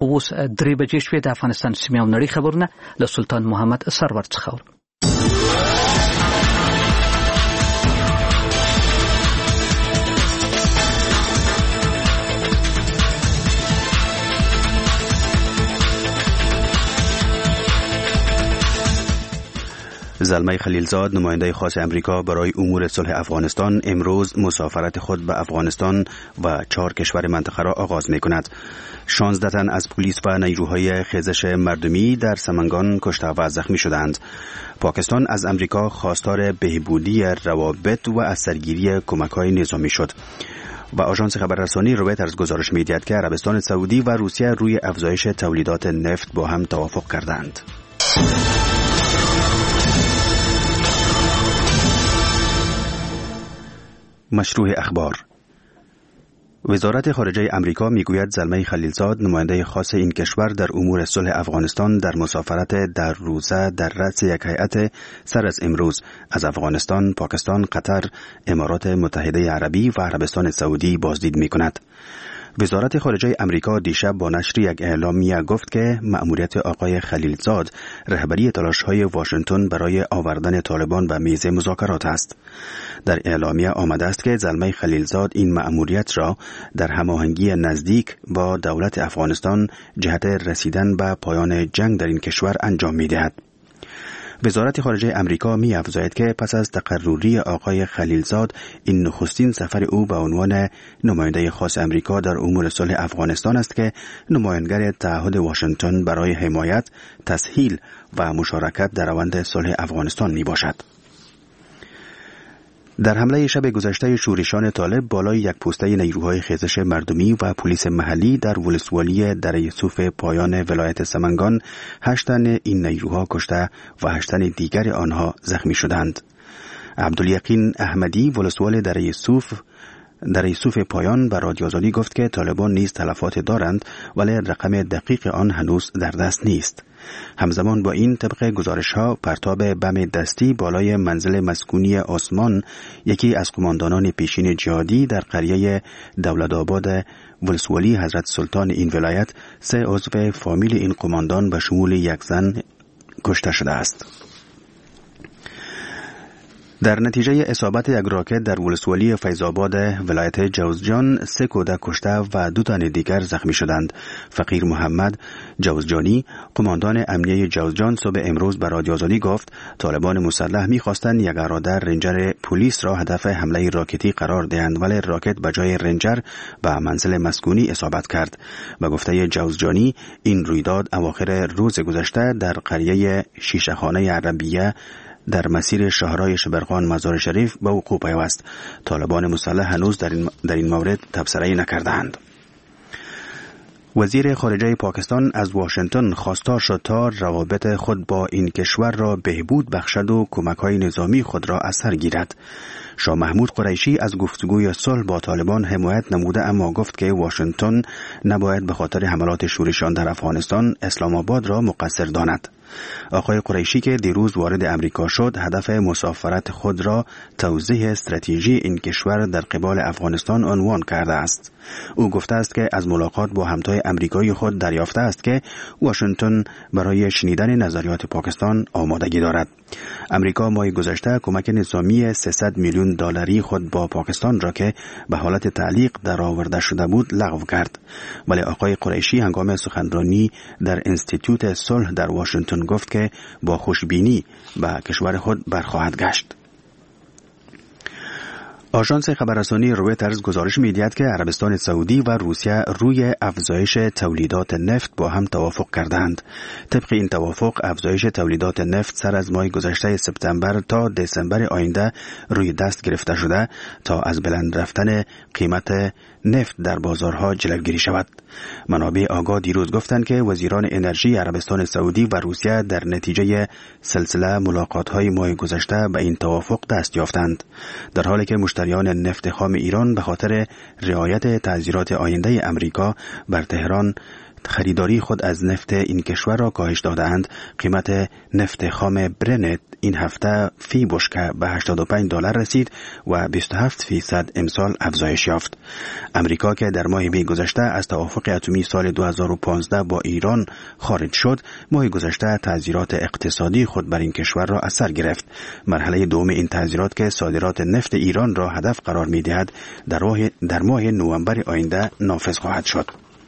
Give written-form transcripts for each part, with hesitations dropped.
اوس 3 بجې شوې. د افغانستان سیمې او نړۍ خبرونه له سلطان محمد سرور څخه. زلمه خلیلزاد نماینده خاص امریکا برای امور صلح افغانستان امروز مسافرت خود به افغانستان و 4 کشور منطقه را آغاز می کند. 16 تن از پلیس و نیروهای خیزش مردمی در سمنگان کشته و زخمی شدند. پاکستان از امریکا خواستار بهبودی روابط و از سرگیری کمک‌های نظامی شد. و آژانس خبررسانی رویترز گزارش می‌دهد که عربستان سعودی و روسیه روی افزایش تولیدات نفت با هم توافق کردند. مشروع اخبار. وزارت خارجه امریکا میگوید زلمه خلیلزاد نماینده خاص این کشور در امور صلح افغانستان در مسافرت در روزه در رأس یک هیئت سر از امروز از افغانستان، پاکستان، قطر، امارات متحده عربی و عربستان سعودی بازدید میکند. وزارت خارجه امریکا دیشب با نشر یک اعلامیه گفت که مأموریت آقای خلیلزاد رهبری تلاش‌های واشنگتن برای آوردن طالبان به میز مذاکرات است. در اعلامیه آمده است که زلمه خلیلزاد این مأموریت را در هماهنگی نزدیک با دولت افغانستان جهت رسیدن به پایان جنگ در این کشور انجام می‌دهد. وزارت خارجه امریکا می‌افزاید که پس از تقرری آقای خلیلزاد این نخستین سفر او به عنوان نماینده خاص امریکا در امور صلح افغانستان است که نمایانگر تعهد واشنگتن برای حمایت، تسهیل و مشارکت در روند صلح افغانستان میباشد. در حمله شب گذشته شورشان طالب بالای یک پوسته نیروهای خیزش مردمی و پلیس محلی در ولسوالی دره یوسف پایان ولایت سمنگان 8 تن این نیروها کشته و 8 تن دیگر آنها زخمی شدند. عبدالیقین احمدی ولسوال دره یوسف پایان به رادیو آزادی گفت که طالبان نیز تلفات دارند ولی رقم دقیق آن هنوز در دست نیست. همزمان با این طبق گزارش‌ها پرتاب بم دستی بالای منزل مسکونی عثمان، یکی از قماندانان پیشین جهادی در قریه دولت‌آباد ولسوالی حضرت سلطان این ولایت، 3 عضو فامیل این قماندان به شمول یک زن کشته شده است. در نتیجه اصابت یک راکت در ولسوالی فیض‌آباد ولایت جوزجان 3 کودک کشته و 2 تن دیگر زخمی شدند. فقیر محمد جوزجانی قماندان امنیه جوزجان صبح امروز به رادیو آزادی گفت طالبان مسلح می‌خواستند یک اراده رنجر پلیس را هدف حمله راکتی قرار دهند ولی راکت به جای رنجر به منزل مسکونی اصابت کرد. به گفته جوزجانی این رویداد اواخر روز گذشته در قریه شیشه‌خانه عربیه در مسیر شهرهای شبرغان مزار شریف به وقوع پیوست. طالبان مسلح هنوز در این مورد تبصره نکردند. وزیر خارجه پاکستان از واشنگتن خواستار شد تا روابط خود با این کشور را بهبود بخشد و کمک‌های نظامی خود را از سر گیرد. شاه محمود قریشی از گفتگوی صلح با طالبان حمایت نموده اما گفت که واشنگتن نباید به خاطر حملات شورشیان در افغانستان اسلام آباد را مقصر داند. آقای قریشی که دیروز وارد امریکا شد هدف مسافرت خود را توضیح استراتژی این کشور در قبال افغانستان عنوان کرده است. او گفته است که از ملاقات با همتای امریکایی خود دریافته است که واشنگتن برای شنیدن نظریات پاکستان آمادگی دارد. امریکا ماه گذشته کمک نظامی 300 میلیون دلاری خود با پاکستان را که به حالت تعلیق در آورده شده بود لغو کرد. ولی آقای قریشی هنگام سخنرانی در انستیتوت صلح در واشنگتن گفت که با خوشبینی به کشور خود برخواهد گشت. آژانس خبررسانی رویترز گزارش می‌دهد که عربستان سعودی و روسیه روی افزایش تولیدات نفت با هم توافق کردند. طبق این توافق افزایش تولیدات نفت سر از ماه گذشته سپتامبر تا دسامبر آینده روی دست گرفته شده تا از بلند رفتن قیمت نفت در بازارها جلوگیری شود. منابع آگاه دیروز گفتند که وزیران انرژی عربستان سعودی و روسیه در نتیجه سلسله ملاقات‌های ماه گذشته به این توافق دست یافتند، در حالی که مشتریان نفت خام ایران به خاطر رعایت تعزیرات آینده امریکا بر تهران خریداری خود از نفت این کشور را کاهش داده‌اند. قیمت نفت خام برنت این هفته فی بشکه به $85 رسید و 27% امسال افزایش یافت. امریکا که در ماه می گذشته از توافق اتمی سال 2015 با ایران خارج شد، ماه گذشته تعزیرات اقتصادی خود بر این کشور را از سر گرفت. مرحله دوم این تعزیرات که صادرات نفت ایران را هدف قرار می دهد در ماه نوامبر آینده نافذ خواهد شد.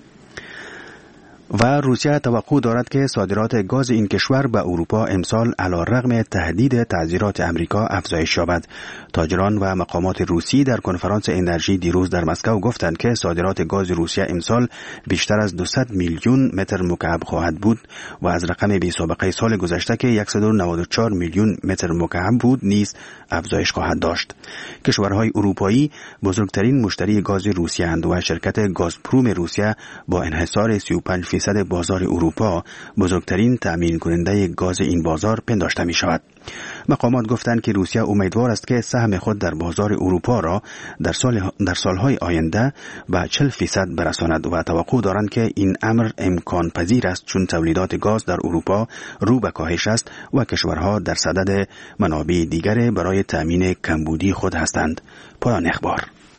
و روسیه توقع دارد که صادرات گاز این کشور به اروپا امسال علیرغم تهدید تعزیرات امریکا افزایش یابد. تاجران و مقامات روسی در کنفرانس انرژی دیروز در مسکو گفتند که صادرات گاز روسیه امسال بیشتر از 200 میلیون متر مکعب خواهد بود و از رقم بی سابقه سال گذشته که 194 میلیون متر مکعب بود نیز افزایش خواهد داشت. کشورهای اروپایی بزرگترین مشتری گاز روسیه اند و شرکت گازپروم روسیه با انحصار 35% بازار اروپا بزرگترین تأمین کننده گاز این بازار پنداشته می شود. مقامات گفتند که روسیه امیدوار است که سهم خود در بازار اروپا را در سالهای آینده به 40% برساند و توقع دارند که این امر امکان پذیر است چون تولیدات گاز در اروپا رو به کاهش است و کشورها در صدد منابع دیگر برای تأمین کمبودی خود هستند. پایان اخبار.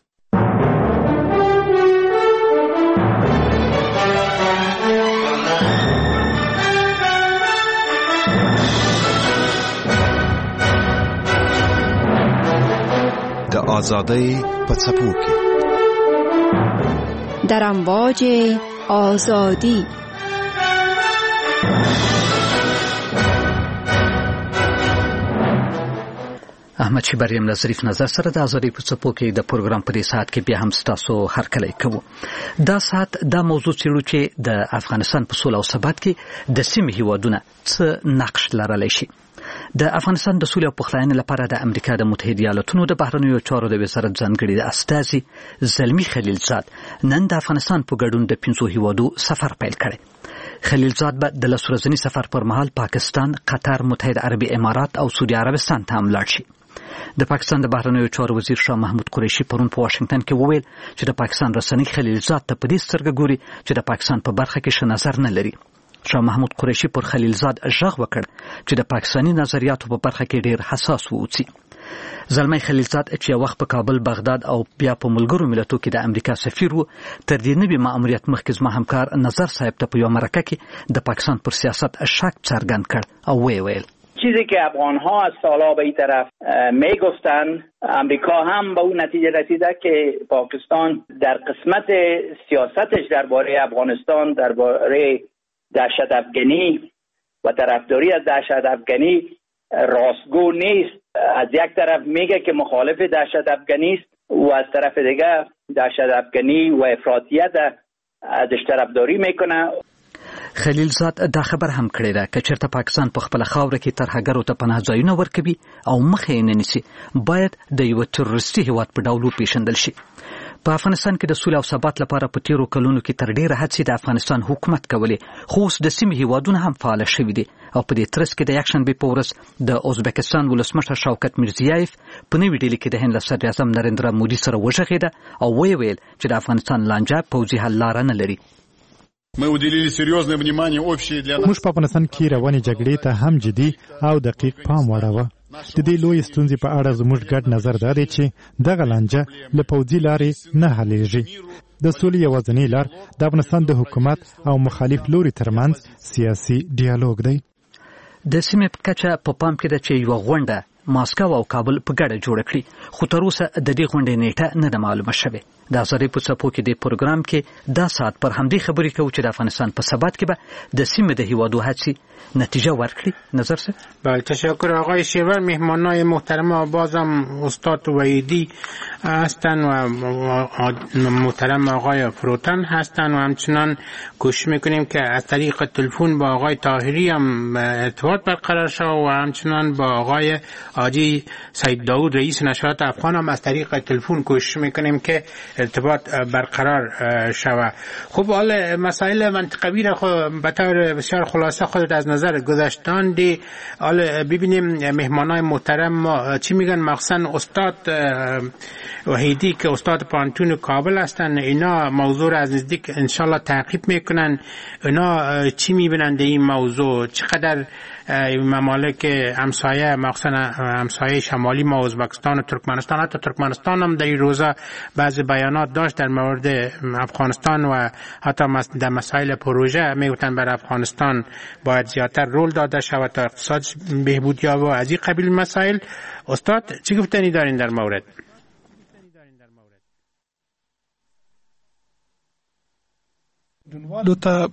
د آزادۍ په څپو کې در امواج آزادی. احمد شیبریم له ظریف نظر سره د آزادۍ په څپو کې د پروګرام په دې ساعت کې بیا هم ستاسو هرکلی کوو. دا ساعت دا موضوع څیړو چې د افغانستان په سوله او ثبات کې د سیمې هیوادونه څه نقش لرلی شي. د افغانستان د سولې او پخلاینې لپاره د امریکا د متحده ایالاتونو د بهرنیو چارو د وزارت ځانګړي استازي زلمی خلیلزاد نن د افغانستان په ګډون د 5 هیوادو سفر پیل کړی. خلیلزاد به د 10 ورځني سفر پر مهال پاکستان، قطر، متحده عربي امارات او سعودي عربستان ته هم لاړ شي. د پاکستان د بهرنیو چارو وزیر شاه محمود قریشي پرون په واشنگټن کې وویل چې د پاکستان رسنۍ خلیلزاد ته په دې سترګه ګوري چې د پاکستان په برخه کې ښه نظر نه لري. شاه محمود قریشي پر خلیلزاد ژغ وکړ چې د پاکستاني نظریاتو په برخه کې ډیر حساس ووسی. زلمی خلیلزاد چې یو وخت په کابل، بغداد او بیا په ملګرو ملتونو کې د امریکا سفیر و، تر دې نوي ماموریت مخکې زما همکار نظر صاحب ته په یو مرکه کې د پاکستان پر سیاست شک څرګند کړ او ویل چیزی که افغان‌ها از سالها به این طرف میگفتن، امریکا هم به اون نتیجه رسیده که پاکستان در قسمت سیاستش درباره افغانستان، درباره دهشت افغانی و طرفداری از دهشت افغانی راستگو نیست. از یک طرف میگه که مخالف دهشت افغانی است و از طرف دیگه دهشت افغانی و افراطیت ازش طرفداری میکنه. خلیلزاد دا خبر هم کړی ده که چېرته پاکستان په خپله خاوره کې ترهګرو ته پناه ځایونه ورکوي او مخه یې نه نیسي، باید د یوه تروریستي هیواد په ډول وپېژندل شي. په افغانستان کې د سولې او ثبات لپاره په تیرو کلونو کې تر ډیره هڅې د افغانستان حکومت کولې، خو اوس د سیمې هیوادونه هم فعاله شوي دي او په دې ترڅ کې د یکشنبې په ورځ د ازبکستان ولسمشر شوکت میرزیایف په نوې ډیلي کې د هند له صدراعظم نریندرا مودي سره وژغېده او ویل چې د افغانستان لانجه پوځي حل لاره نه لري. موږ په افغانستان کې روانې جګړې ته هم جدي او دقیق پام واړوه. د دې لوی ستونزې په اړه زموږ ګډ نظر دا دی چې دغه لانجه له پوځي لارې نه حلیږي. د سولې یوازینۍ لار د افغانستان د حکومت او مخالف لوري ترمنځ سیاسي ډیالوګ دی. د سیمې په کچه په پام کې ده چې یوه غونډه ماسکو او کابل په ګډه جوړه کړي، خو تر اوسه د دې غونډې نیټه نه ده معلومه شوې. د آزادۍ په څپو کې د پروګرام کې دا ساعت پر همدې خبرې کوو چې د افغانستان په ثبات کې به د سیمې د هیوادو هڅې نتیجه ورکړي. نظر صاحب. بله، تشکر آقای شیور. مهمانای محترم بازم استاد وحیدی هستن و محترم آقای فروتن هستن و همچنان کوشش میکنیم که از طریق تلفن با آقای طاهری هم ارتباط برقرار شد و همچنان با آقای حاجی سید داود رئیس نشریات افغان هم از طریق تلفن کوشش میکنیم که ارتباط برقرار شود. خب حالا مسائل منطقوی را به طور بسیار خلاصه خودت از نظر گذاشتان دی. حالا ببینیم مهمانای محترم ما چی میگن، مخصوصا استاد وحیدی که استاد پانتون کابل هستن، اینا موضوع را از نزدیک انشالله تعقیب میکنن. اینا چی میبینن در این موضوع؟ چقدر ممالک همسایه مخصوصا همسایه شمالی ما ازبکستان و ترکمنستان، حتی ترکمنستان هم در این روزا بعض بیانات داشت در مورد افغانستان و حتی در مسائل پروژه میگفتن بر افغانستان باید زیادتر رول داده شود تا اقتصاد بهبود یابد و از این قبیل مسائل. استاد چی گفتنی دارین در مورد؟ دوتا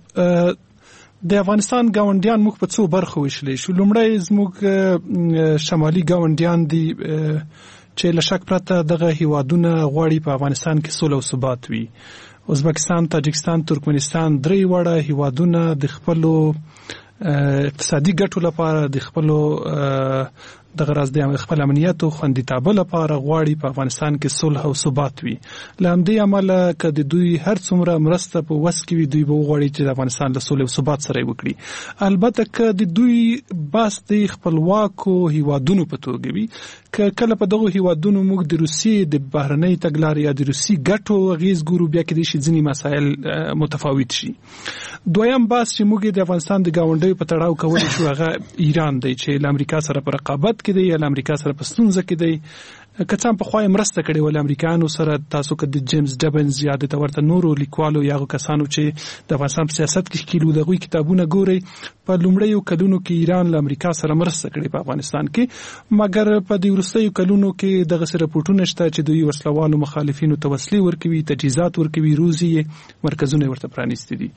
د افغانستان ګاونډیان موږ په څو برخو ویشلی شو. لومړی زموږ شمالي ګاونډیان دي چې له شک پرته دغه هیوادونه غواړي په افغانستان کې سوله او ثبات وي. ازبکستان، تاجکستان، ترکمنستان درې وړه هیوادونه د خپلو اقتصادي ګټو لپاره د خپلو دغه راز د خپل امنیت او خوندیتوب لپاره غواړي په افغانستان کې صلح او ثبات وي. له همدې امله که د دوی هر څومره مرسته په وس کې وي، دوی به وغواړي چې د افغانستان له صلح او ثبات سره وکړي. البته که د دوی بحث د خپلواکو هیوادونو په توګه وي، که کله په دغه هیوادونو موږ د روسیې د بهرنۍ تګلارې یا د روسي ګټو اغیز ګورو، بیا کېدای شي ځینې مسایل متفاوت شي. دویم بحث چې موږ د افغانستان د ګاونډیو په تړاو کولی شو هغه ایران دی چې له امریکا سره په رقابت کې دی یا له امریکا سره په ستونزه کې دی. که څه هم پخوا یې مرسته کړې وه له امریکایانو سره. تاسو که د جیمز ډبنز یا د ورته نورو لیکوالو یا هغو کسانو چې د افغانستان په سیاست کې ښکیل وو د هغوی کتابونه ګورئ، په لومړیو کلونو کې ایران له امریکا سره مرسته کړې په افغانستان کې، مګر په دې وروستیو کلونو کې دغسې رپورټونه شته چې دوی وسلوالو مخالفینو ته وسلې ورکوي، تجهیزات ورکوي، روزي مرکزونه ورته پرانیستي دي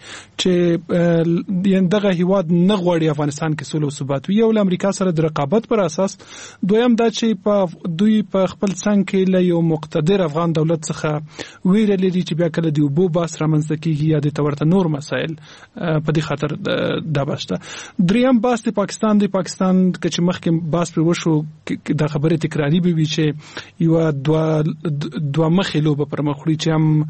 چې دغه هیواد نه غواړي افغانستان کې سوله او ثبات وي. یو له امریکا سره د رقابت پر اساس، دویم دا چې دوی په خپل څنګ کې له یو مقتدر افغان دولت څخه ویره لري چې بیا کله د اوبو بحث رامنځته کېږي یا د ورته نور مسایل په دې خاطر دا بحث ده. دریم بحث د پاکستان دی. پاکستان که چې مخکې بحث پرې وشو دا خبرې تکراري به وي چې یوه دوه مخې لوبه پر مخ وړي چې هم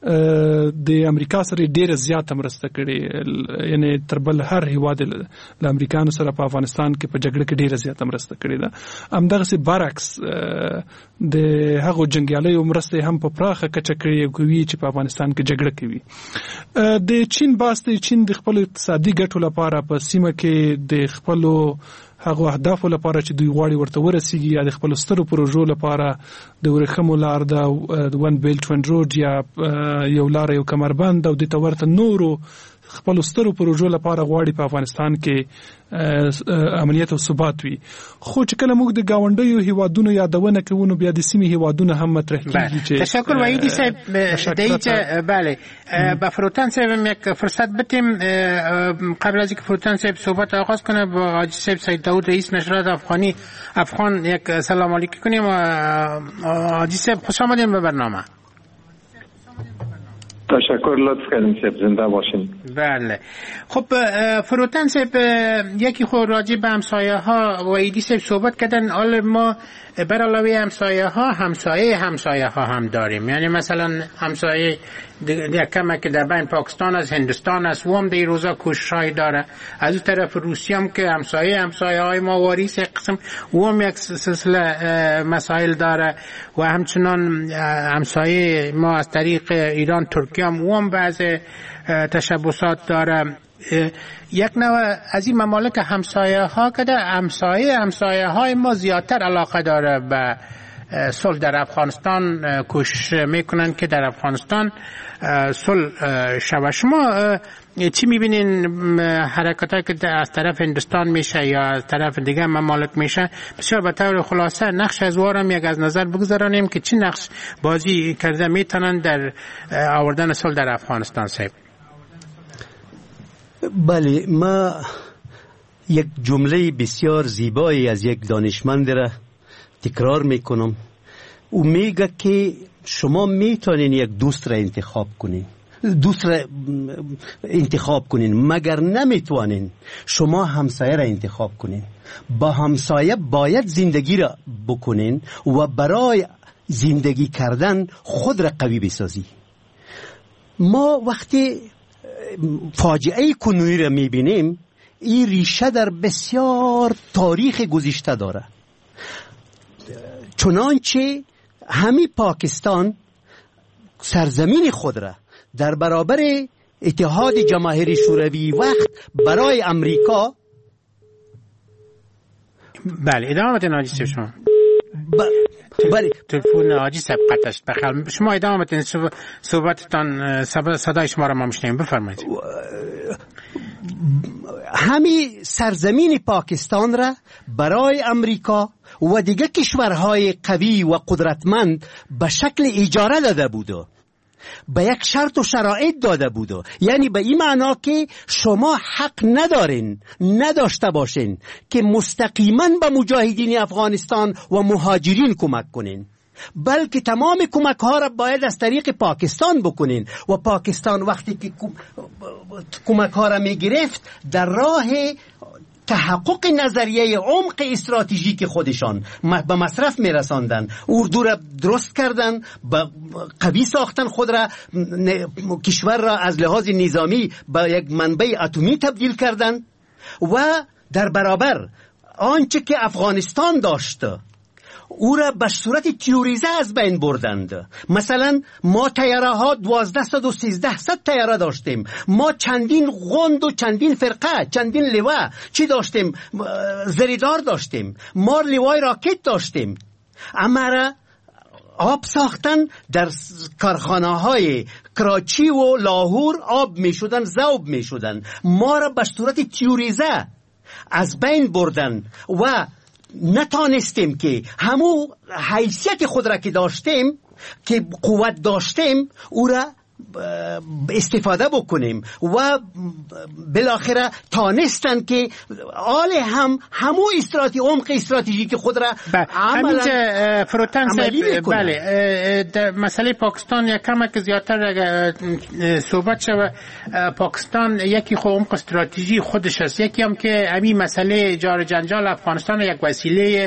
د امریکا سره ډیره زیاته مرسته کړې، یعنی تر بل هر هیواد له امریکانو سره په افغانستان کې په جګړه کې ډیره زیاته مرسته کړې ده. همدغسې برعکس د هغو جنګیالیو مرسته هم په پراخه کچه کړې کوي چې په افغانستان کې جګړه کوي. د چین بحث دی. چین د خپلو اقتصادي ګټو لپاره په سیمه کې د خپلو هغو اهدافو لپاره چې دوی غواړي ورته ورسیږي یا د خپلو سترو پروژو لپاره د ورېښمو لار د ون بیلټ ون روډ یا یو لاره یو کمربند او د ورته نورو خپلو سترو پروژو لپاره غواړي په افغانستان کې امنیت او ثبات وي. خو چې کله موږ د ګاونډیو هیوادونو یادونه کوو نو بیا د سیمې هیوادونه هم مطرح کیږي چې تشکر وحیدی صاحب دیگه. بله با فروتن صاحب یک فرصت بدیم قبل از اینکه فروتن صاحب صحبت آغاز کنه با حاجی صاحب سید داود رئیس نشریات افغان یک سلام علیکی کنیم. حاجی صاحب خوش آمدین به برنامه. تشکر، لطف کردین صاحب، زنده باشین. بله خب فروتن صاحب یکی خود راجع به همسایه ها و ایدی صاحب صحبت کردن. حالا ما بر علاوه همسایه ها هم داریم، یعنی مثلا همسایه دیگه کمه که در بین پاکستان از هندوستان است و هم در روزا کوشش‌های داره. از اون طرف روسیه هم که همسایه های ما واریس یک قسم و هم یک سلسله مسائل داره و همچنان همسایه ما از طریق ایران ترکیه هم بعض تشبسات داره. یک نوع از این ممالک همسایه ها که همسایه های ما زیادتر علاقه داره به صلح در افغانستان، کوشش میکنن که در افغانستان صلح شود. شما چی میبینین حرکاتی که از طرف هندوستان میشه یا از طرف دیگه ممالک میشه؟ بسیار به طور خلاصه نقش از وارم یک از نظر بگذارانیم که چی نقش بازی کرده میتونن در آوردن صلح در افغانستان صاحب؟ بله، ما یک جمله بسیار زیبایی از یک دانشمند را تکرار میکنم. او میگه که شما میتونین یک دوست را انتخاب کنین مگر نمیتونین شما همسایه را انتخاب کنین. با همسایه باید زندگی را بکنین و برای زندگی کردن خود را قوی بسازی. ما وقتی فاجعه کنونی را میبینیم این ریشه در بسیار تاریخ گذشته داره. چنانچه همین پاکستان سرزمین خود را در برابر اتحاد جماهیر شوروی وقت برای امریکا بله ادامه بدین حاجی شما. بله تلفن حاجی صاحب قطع شد. بخیر شما ادامه بدین صحبتتان، صدای شما را ما میشنویم. بفرمایید. همین سرزمین پاکستان را برای امریکا و دیگه کشورهای قوی و قدرتمند به شکل اجاره داده بوده، به یک شرط و شرایط داده بوده. یعنی به این معنا که شما حق ندارین، نداشته باشین که مستقیما به مجاهدین افغانستان و مهاجرین کمک کنین، بلکه تمام کمک ها را باید از طریق پاکستان بکنین. و پاکستان وقتی که کمک ها را می گرفت در راه تحقق نظریه عمق استراتژیک خودشان به مصرف می رساندن. اردو را درست کردن، قوی ساختن خود را، کشور را از لحاظ نظامی به یک منبع اتمی تبدیل کردن و در برابر آنچه که افغانستان داشته او را به صورت تیوریزه از بین بردند. مثلا ما تیاره ها 1200 و 1300 تیاره داشتیم، ما چندین غند و چندین فرقه، چندین لواء چی داشتیم، زریدار داشتیم، ما لوای راکت داشتیم. اما را آب ساختن در کارخانه های کراچی و لاهور آب می شدن، ذوب می شدن. ما را به صورت تیوریزه از بین بردن و نتانستیم که همو حیثیت خود را که داشتیم، که قوت داشتیم، او را استفاده بکنیم و بالاخره تانستن که آل همو عمق استراتژیک خود را عملا فروتن بله. در مسئله پاکستان یک کمک زیادتر صحبت شد. پاکستان یکی خود عمق استراتژی خودش است، یکی هم که همین مسئله جار جنجال افغانستان یک وسیله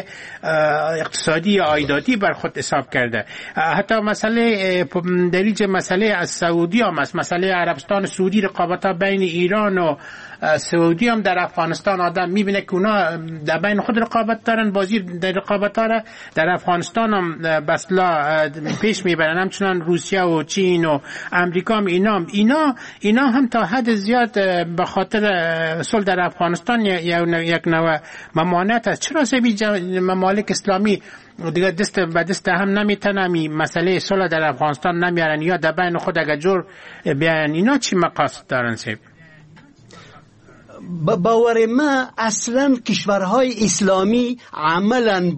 اقتصادی عایداتی بر خود حساب کرده. حتی مسئله دریج مسئله از سعودی هم است، مسئله عربستان سعودی، رقابت ها بین ایران و سعودی هم در افغانستان آدم میبینه که اونا در بین خود رقابت دارن، بازی در رقابت ها در افغانستان هم بسلا پیش میبرن، همچنان روسیه و چین و امریکا هم اینا هم تا حد زیاد به خاطر صلح در افغانستان یک نوع ممانعت است. چرا سبی ممالک اسلامی دیگه دست به دست هم نمیتونن مسئله صلح در افغانستان نمیارن یا در بین خود اگه جور بیان؟ اینا چی مقاصد دارن سیب؟ باور ما اصلا کشورهای اسلامی عملا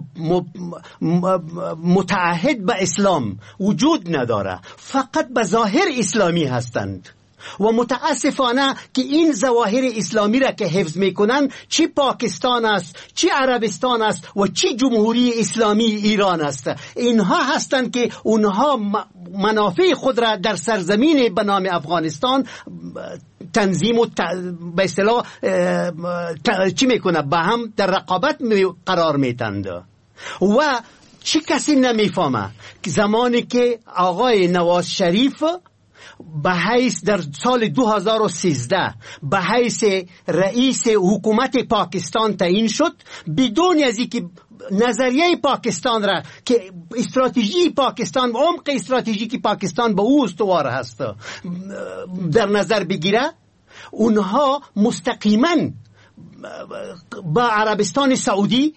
متعهد به اسلام وجود نداره، فقط به ظاهر اسلامی هستند و متاسفانه که این ظواهر اسلامی را که حفظ میکنن، چی پاکستان است، چی عربستان است و چی جمهوری اسلامی ایران است، اینها هستند که اونها منافع خود را در سرزمین به نام افغانستان تنظیم و به اصطلاح چی میکنه، با هم در رقابت قرار میتند. و چی کسی نمیفهمه که زمانی که آقای نواز شریف به حیث در سال 2013 به حیث رئیس حکومت پاکستان تعیین شد، بدون از اینکه نظریه پاکستان را که استراتژی پاکستان، عمق استراتژیک پاکستان به او استوار هست در نظر بگیره، اونها مستقیما با عربستان سعودی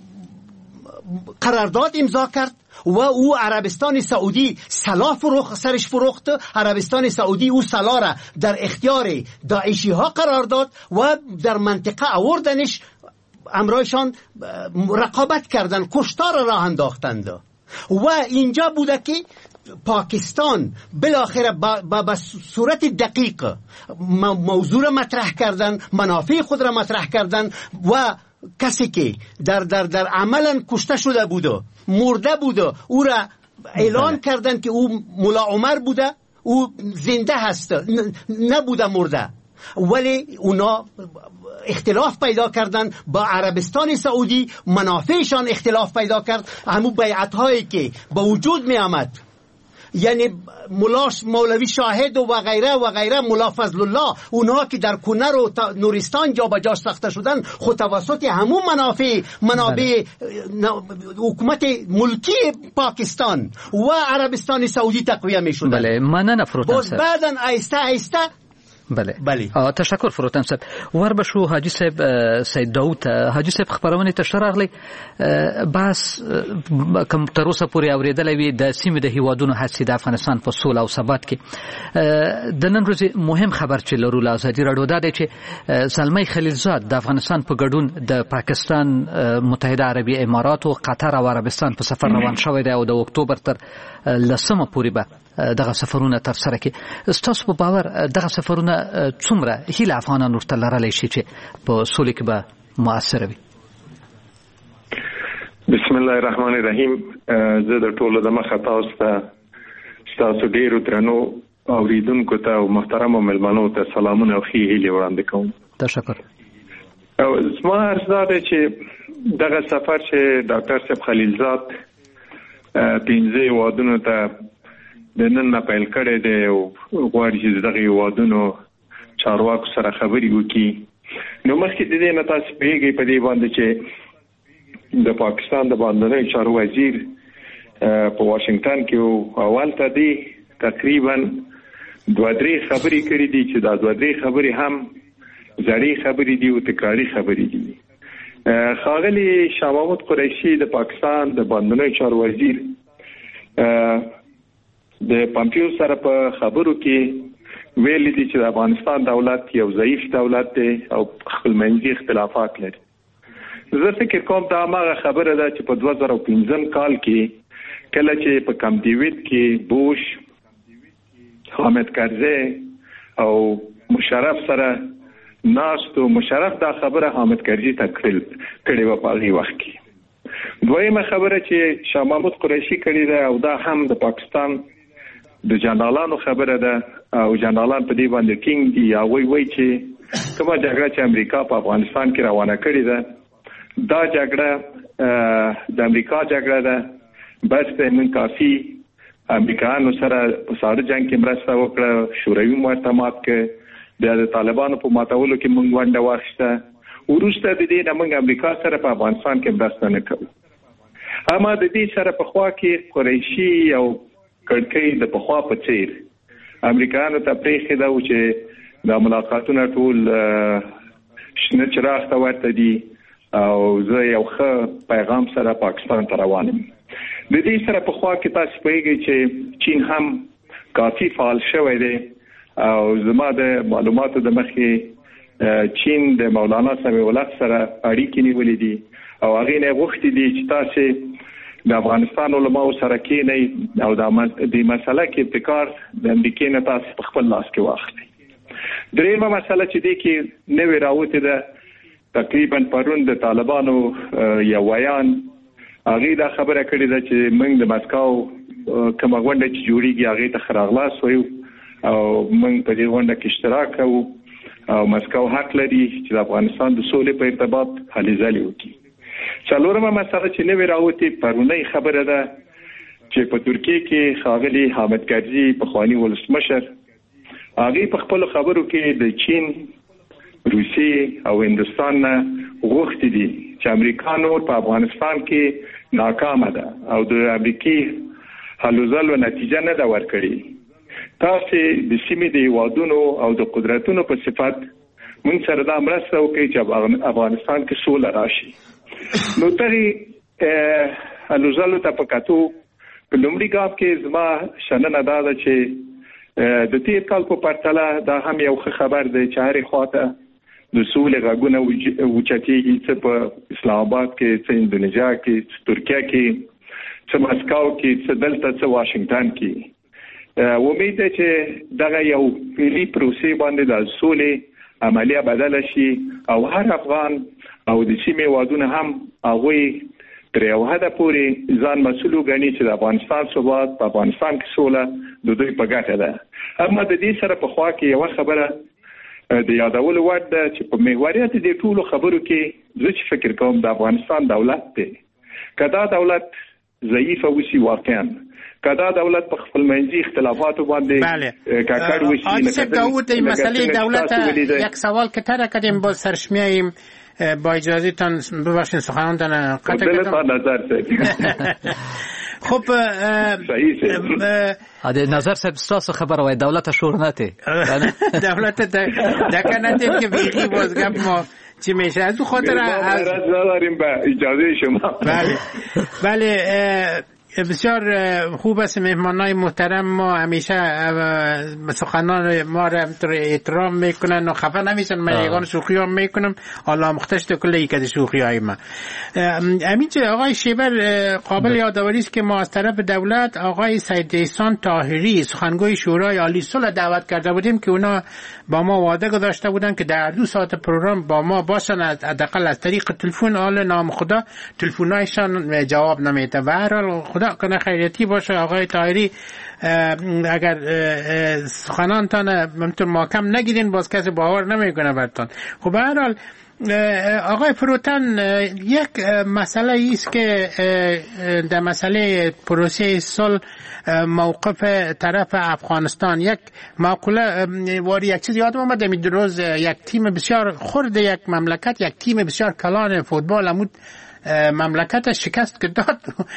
قرارداد امضا کرد و او عربستان سعودی سلاح سرش فروخت. عربستان سعودی او سلاح را در اختیار داعشی ها قرار داد و در منطقه آوردنش، امرایشان رقابت کردن، کشتار راه انداختند. و اینجا بوده که پاکستان بالاخره با صورت دقیق موضوع را مطرح کردن، منافع خود را مطرح کردن و کسی که در عملا کشته شده بوده، مرده بوده، او را اعلان کردن که او ملا عمر بوده، او زنده هست، نبوده مرده. ولی اونا اختلاف پیدا کردن با عربستان سعودی، منافعشان اختلاف پیدا کرد. همون بیعت هایی که با وجود می آمد، یعنی مولوی شاهد و غیره، مولا فضل الله، اونها که در کنر و نورستان جا به جا ساخته شدن، خود توسط همون منابع حکومت ملکی پاکستان و عربستان سعودی تقویه می شدن. بله، مننه فروتن صاحب. بعداً آهسته بله. تشکر فروتن صاحب. وربشو حاجی صاحب سید داوود حاجی صاحب خبرونه ته شراغلی بس کوم تر اوسه پورې اوریدلې وي د سیمې د هیوادونو هڅې د افغانستان په سوله او ثبات کې د نن ورځې مهم خبر چې لرو له ازادي راډیو دا دی چې زلمی خلیلزاد د افغانستان په ګډون د پاکستان متحده عربي امارات او قطر او عربستان په سفر روان شوی دی او د اکتوبر تر 10 پورې به دغه سفرونه تر سره کې. ستاسو په باور دغه سفرونه څومره هیله افغانان ورته لرلی شي چې په سولې کې به مؤثر وي؟ بسم الله الرحمن الرحیم. زه د ټولو د مخه تاسو ډیرو درنو اوریدونکو ته او محترمو مېلمنو ته سلامونه او ښې هیلې وړاندې کوم. تشکر. زما عرض دا دی چې دغه سفر چې ډاکټر صاحب خلیلزاد 15 هیوادونو ته د نن نه پیل کړی دی او غواړي چې دغه هیوادونو چارواکو سره خبرې وکړي. نو مخکې د دې نه تاسو پوهېږئ په دې باندې چې د پاکستان د باندنیو چارو وزیر په واشنگټن کې اول ته دی تقریبا 2-3 خبرې کړې دي چې دا 2-3 خبرې هم زړې خبرې دي او تکراري خبرې دي. ښاغلي شاه محمود قریشي د پاکستان د باندنیو چارو وزیر د پامپیو سره په خبرو کې ویل دي چې افغانستان دولت یو ضعیف دولت دی او خپلمنځي اختلافات لري. زه فکر کوم دا هغه خبره ده چې په 2015 کال کې کله چې په کم دیوید کې بوش، حامد کرزی او مشرف سره ناستو، مشرف دا خبره حامد کرزی ته کړې و په هغه وخت کې. دویمه خبره چې شاه محمود قریشي کړې ده او دا هم د پاکستان د جنرالانو خبره ده او جنرالان په دې باندې ټینګ دي یا وایي چې کومه جګړه چې امریکا په افغانستان کې روانه کړې ده دا جګړه د امریکا جګړه ده، بس نن کافي امریکایانو سره په ساړه جنگ کې مرسته وکړه، شوروي ورته مات کړ، بیا د طالبانو په ماتولو کې موږ ونډه واخیسته، وروسته د دې نه موږ امریکا سره په افغانستان کې مرسته نه کوو. اما د دې سره په خوا کې قریشي او کړکۍ د پخوا په څیر امریکایانو ته پرېښې ده چې دا ملاقاتونه ټول شنه چراغ ته ورته دي او زه یو ښه پیغام سره پاکستان ته روان یم. د دې سره په خوا کې تاسو پوهیږئ چې چین هم کافي فعال شوی دی او زما د معلوماتو د مخې چین د مولانا سمیع الحق سره اړیکې نیولې دي او هغې نه غوښتي دي چې تاسو د افغانستان علماو سره کېنئ او د مسله کې ابتکار د امریکې نه تاسو په خپل لاس کې واخلئ. درېیمه مسله چې دې کې نوې راوتې ده، تقریبا پرون د طالبانو یو ویان هغې دا خبره کړې ده چې موږ د مسکو کومه غونډه چې جوړېږي هغې ته ښه راغلاست وایو او موږ په دې غونډه کې اشتراک کوو او مسکو حق لري چې د افغانستان د سولې په ارتباط هلې ځلې وکړي. څلورمه مسله چې نوې راوتې پرونۍ خبره ده چې په ترکیه کې ښاغلي حامد کرزي پخواني ولسمشر هغې په خپلو خبرو کې د چین، روسیې او هندوستان نه غوښتي دي چې امریکا نور په افغانستان کې ناکامه ده او د امریکې هلو ځلو نتیجه نه ده ورکړې. تاسو د سیمې د هیوادونو او د قدرتونو په صفت موږ سره دا مرسته وکړئ چې افغانستان کې سوله راشي. نو دغه هلو ځلو ته په کتو په لومړي ګام کې زما شننه دا ده چې د تیر کال په پرتله دا هم یو ښه خبر دی چې هرې خواته د سولې غږونه اوچتېږي، څه په اسلام آباد کې، څه اندونیزیا کې، څه ترکیه کې، څه مسکو کې، څه دلته، څه واشنگټن کې. امید ده چې دغه یو فعلي پروسې باندې د سولې عملیه بدله شي او هر افغان او د سیمې هیوادونه هم هغوی تر یو حده پورې ځان مسؤل وګڼي چې د افغانستان ثبات په افغانستان کې سوله د دوی په ګټه ده. اما د دې سره په خوا کې یوه خبره د یادولو وړ ده چې په محوریت د ټولو خبرو کې زه چې فکر کوم د افغانستان دولت دی کدا دولت ضعیف وسی واقعا کدا دولت په خپل منځي اختلافاتو باندې کاکړ وسی نه داوود این مسئله دولت یک سوال که تر کردیم با سرشمیاییم با اجازه تان ببخشید سخناندن قطع کردم خب نظر صاحب ستاسو خبر وای دولت شورنته دولت دکنه که بیخی بازگم ما چی میشه از اون خاطر از نداریم به اجازه شما بله بسیار خوب است مهمانای محترم ما همیشه سخنان ما را احترام میکنن و خفه نمیشن من یگان شوخی ها میکنم حالا مختش تو کلی که شوخی های ما همینجا آقای شیبر قابل یادآوری است که ما از طرف دولت آقای سید احسان طاهری سخنگوی شورای عالی صلح دعوت کرده بودیم که اونا با ما وعده گذاشته بودن که در 2 ساعت پروگرام با ما باشن حداقل از طریق تلفن حال نام خدا تلفنایشان جواب نمیده و هر حال خدا کنه خیریتی باشه آقای طاهری اگر سخنانتان همینطور محکم نگیرین باز کسی باور نمیکنه برتان. خب به هر حال آقای فروتن یک مسئله ایست که در مسئله پروسه صلح موقف طرف افغانستان یک معقوله واری یک چیز یادم اومد می روز یک تیم بسیار خرد یک مملکت یک تیم بسیار کلان فوتبال عمود مملکت شکست که داد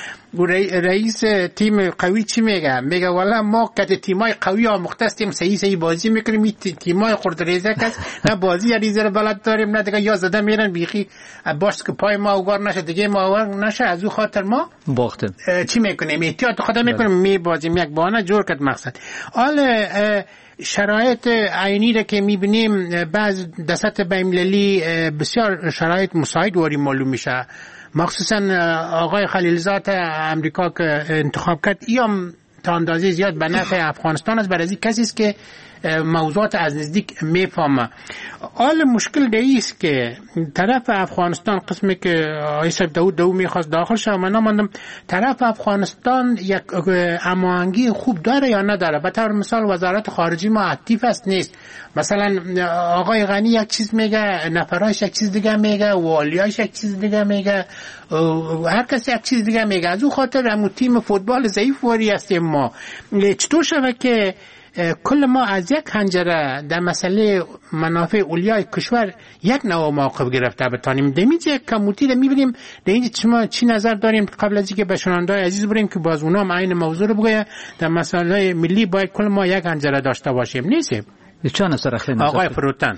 رئیس تیم قوی چی میگه والا ما که تیمای قوی ها مختصیم صحیح بازی میکنیم تیمای خرد ریزه کس نه بازی ریزه رو بلد داریم نه دیگه یا زده میرن بیخی باش که پای ما اوگار نشه دیگه ما اوگار نشه از او خاطر ما باختیم چی میکنیم احتیاط خدا میکنیم میبازیم یک بانه جور کرد مقصد حال شرایط عینی را که میبینیم بعض دستات بین‌المللی بسیار شرایط مساعد واری معلوم میشه مخصوصا آقای خلیلزاد امریکا که انتخاب کرد ایام تا اندازه زیاد به نفع افغانستان است برای کسی است که موضوعات از نزدیک میفهمه. حال مشکل دیست که طرف افغانستان قسمی که آقای صاحب داود میخواست داخل شد من نماندم طرف افغانستان یک هماهنگی خوب داره یا نداره. به طور مثال وزارت خارجه ما اکتیو است نیست. مثلا آقای غنی یک چیز میگه نفراش یک چیز دیگه میگه والیاش یک چیز دیگه میگه هر کسی یک چیز دیگه میگه. از اون خاطر همون تیم فوتبال ضعیف واری هستیم ما. چطور شده که کل ما از یک حنجره در مسئله منافع اولیای کشور یک نوع موقف گرفته بتانیم. دمیج یک کموتی رو میبینیم در اینجا شما چی نظر داریم قبل از اینکه به شنونده‌های عزیز بریم که باز اونا هم عین موضوع رو بگوید در مسئله ملی باید کل ما یک حنجره داشته باشیم نیست؟ چه نظر اخلین آقای فروتن؟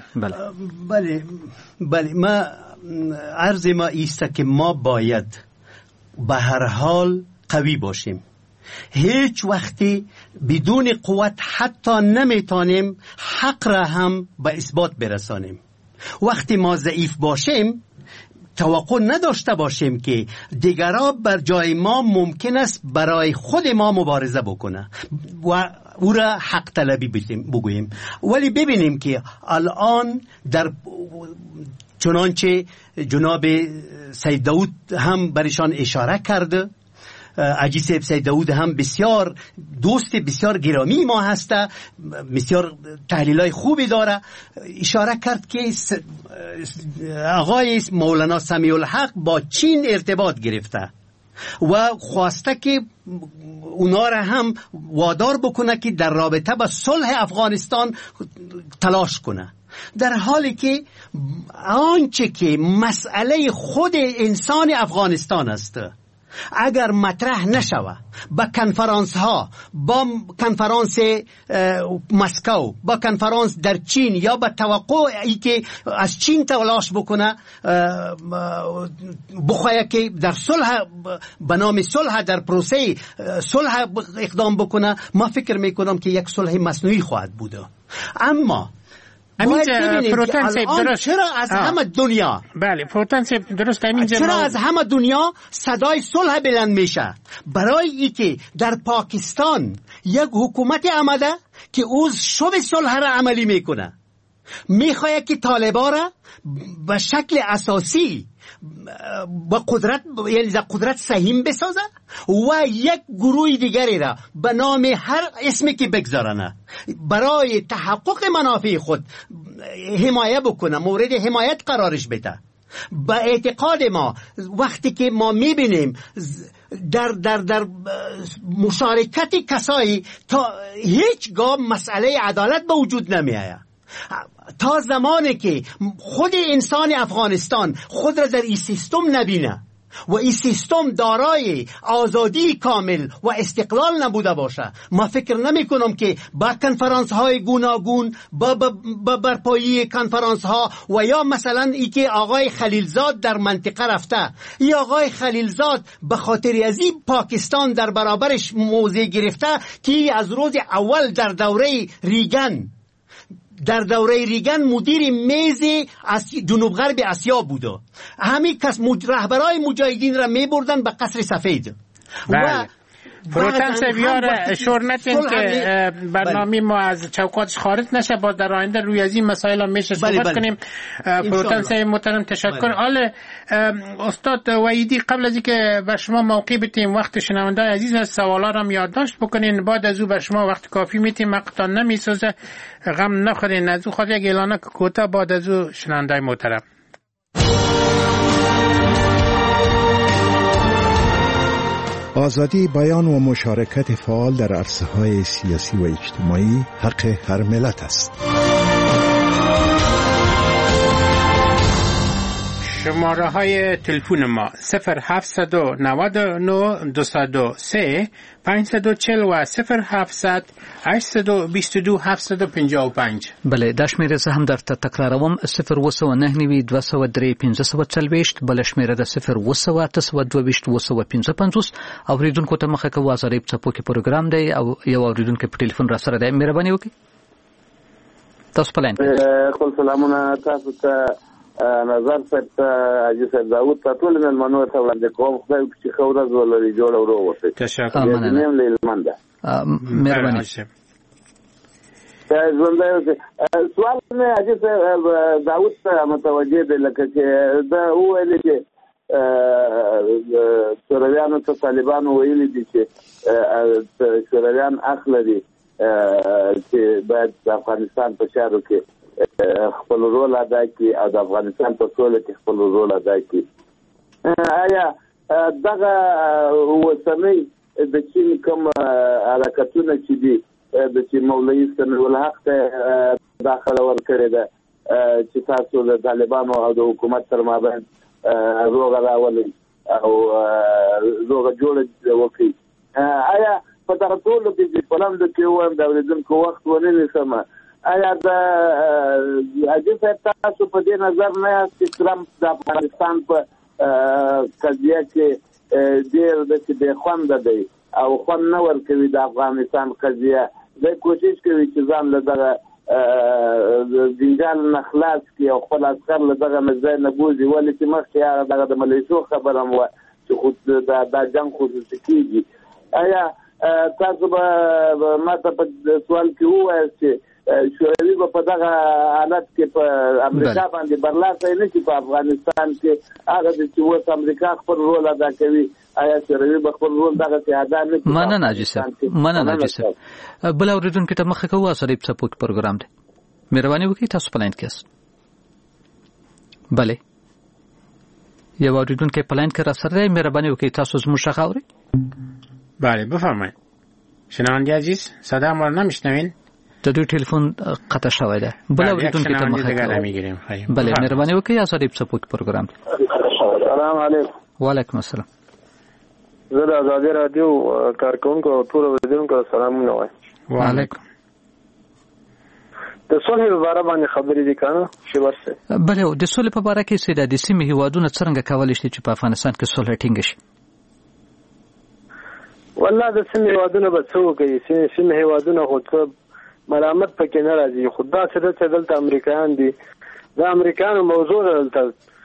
بله ما عرض ما ایست که ما باید به هر حال قوی باشیم. هیچ وقتی بدون قوت حتی نمیتونیم حق را هم به اثبات برسانیم. وقتی ما ضعیف باشیم توقع نداشته باشیم که دیگران بر جای ما ممکن است برای خود ما مبارزه بکنه و او را حق طلبی بگوییم. ولی ببینیم که الان در چنانچه جناب سید داود هم برشان اشاره کرده عجیب سید داود هم بسیار دوست بسیار گرامی ما هسته بسیار تحلیلای خوبی داره. اشاره کرد که آقای مولانا سمیع الحق با چین ارتباط گرفته و خواسته که اونا را هم وادار بکنه که در رابطه با صلح افغانستان تلاش کنه، در حالی که آنچه که مسئله خود انسان افغانستان است اگر مطرح نشوه با کنفرانس ها، با کنفرانس مسکو، با کنفرانس در چین یا با توقعی که از چین تلاش بکنه بخواهی که در صلح به نام صلح در پروسه صلح اقدام بکنه، ما فکر میکنم که یک صلح مصنوعی خواهد بود. اما چرا از همه دنیا چرا از همه دنیا صدای صلح بلند میشه؟ برای اینکه در پاکستان یک حکومت آمده که او شب صلح را عملی میکنه، میخواد که طالبان را به شکل اساسی با قدرت یعنی قدرت سهیم بسازه و یک گروه دیگری را به نام هر اسمی که بگذارنه برای تحقق منافع خود حمایت بکنه، مورد حمایت قرارش بده. با اعتقاد ما وقتی که ما میبینیم در مشارکت کسایی تا هیچگاه مسئله عدالت به وجود نمیآید. تا زمانی که خود انسان افغانستان خود را در این سیستم نبینه و این سیستم دارای آزادی کامل و استقلال نبوده باشه، ما فکر نمی کنم که با کنفرانس های گوناگون با برپایی کنفرانس ها و یا مثلا ای که آقای خلیلزاد در منطقه رفته، یا آقای خلیلزاد به خاطر از این پاکستان در برابرش موضع گرفته که از روز اول در دوره ریگن مدیر میز جنوب غرب آسیا بوده. همین کس رهبرای مجاهدین را می بردن به قصر سفید. و فروتن سویار شورنتین که برنامه ما از چوکاتش خارج نشه، با در آینده روی از این مسائل هم میشه صحبت کنیم. فروتن سویار محترم تشکر. حالا استاد وحیدی قبل از اینکه به شما موقع بدیم وقت شنونده عزیز سوالا را یادداشت بکنین، بعد از او به شما وقت کافی میتیم، وقتتان نمیسوزه، غم نخورین. از او خود یک اعلانه کوتاه بعد از او شنونده محترم. آزادی بیان و مشارکت فعال در عرصه‌های سیاسی و اجتماعی حق هر ملت است. شماره های تلفن ما 0799 203 540 و 0700 822 755. بله، دا شمیره زه هم درته تکراروم: 029 203 540. بله شمیره ده 028 225. اوریدونکو ته مخه کوو ازارې په څپو کې پروګرام دی او یو اوریدونکو په ټلیفون را سره دی. مهرباني وکړئ تاسو په لاین خپل سلامونه تاسو ته نظر صاحب ته حاجي صاحب داود ته ټول مېلمنو ته وړاندې کوم. خدای چې ښه ورځ ولري، جوړه ورو اوسئ. تشکر. نیم لیلمنده مهرباني. ژوندی اوسئ. سوال مې حاجي صاحب داود ته متوجه دی، لکه چې دا وویلې چې شورویانو ته طالبانو ویلي دي چې شورویان حق لري چې باید د افغانستان په چارو کې خپل رول ادا کړي او د افغانستان په سوله کې خپل رول ادا کړي. آیا دغه اوسنۍ د چین کوم حرکتونه چې دي د چې مولوي سمیع الحق ته داخله ورکړې ده چې تاسو د طالبانو او د حکومت تر مابین روغه راولئ او روغه جوړه وکړي، آیا په دغه ټولو کې چې په لاندې کې وایم د اورېدونکو وخت ونه نیسم، آیا د حاجي صاحب تاسو په دې نظر نه یاست چې ټرمپ د افغانستان په قضیه کې ډېر داسې بې خونده دی او خوند نه ورکوي د افغانستان قضیه؟ دی کوشش کوي چې ځان له دغه جنجال نه خلاص کړي او خپل عسکر له دغه ځای نه بوځي، ولې چې مخکې دغه د ملیشو خبره هم وه چې دا جنګ خصوصي کېږي. آیا تاسو به ما ته په سوال کې ووایاست چې شوروي به په دغه حالت کې په امریکا باندې برلاسی نه شي په افغانستان کې؟ هغه چې اوس امریکا خپل رول ادا کوي، آیا شوروي به خپل رول دغسې ادا نه کړي؟ مننه حاجي صاحب، مننه حاجي صاحب. بل اورېدونکي ته مخه کوو ازادۍ په څپو کې پروګرام دی. مهرباني وکړئ تاسو په لاین کې یاست. بله یو اوریدونکی په لاین کې را سره دی. مهرباني وکړئ تاسو زموږ غږ اورئ؟ بله بفرمایید. شنونده عزیز صدا ما رو نمیشنوین؟ د دوی ټلیفون قطع شوی دی. بل اوریدونکی ته مخه کوو. بله مهرباني وکړئ ازادۍ په څپو کې پروګرام دی. سلام علیکم. وعلیکم السلام. زه د ازادي راډیو کارکونکو او ټول اوریدونکو سلامونه وایم. وعلیکم. د صلح په اړه باندې خبرې دي کنه شوار سره؟ بله د صلح په اړه کې سیده د سیمې هیوادونو څنګه کولای شي چې په افغانستان کې صلح ټینګ شي؟ والله د سیمې هیوادونو به څه وکړي؟ سیمې هیوادونه خو څه ملامت پکې نه راځي، خو دا څه دلته امریکایان دي، د امریکایانو موضوع ده دلته.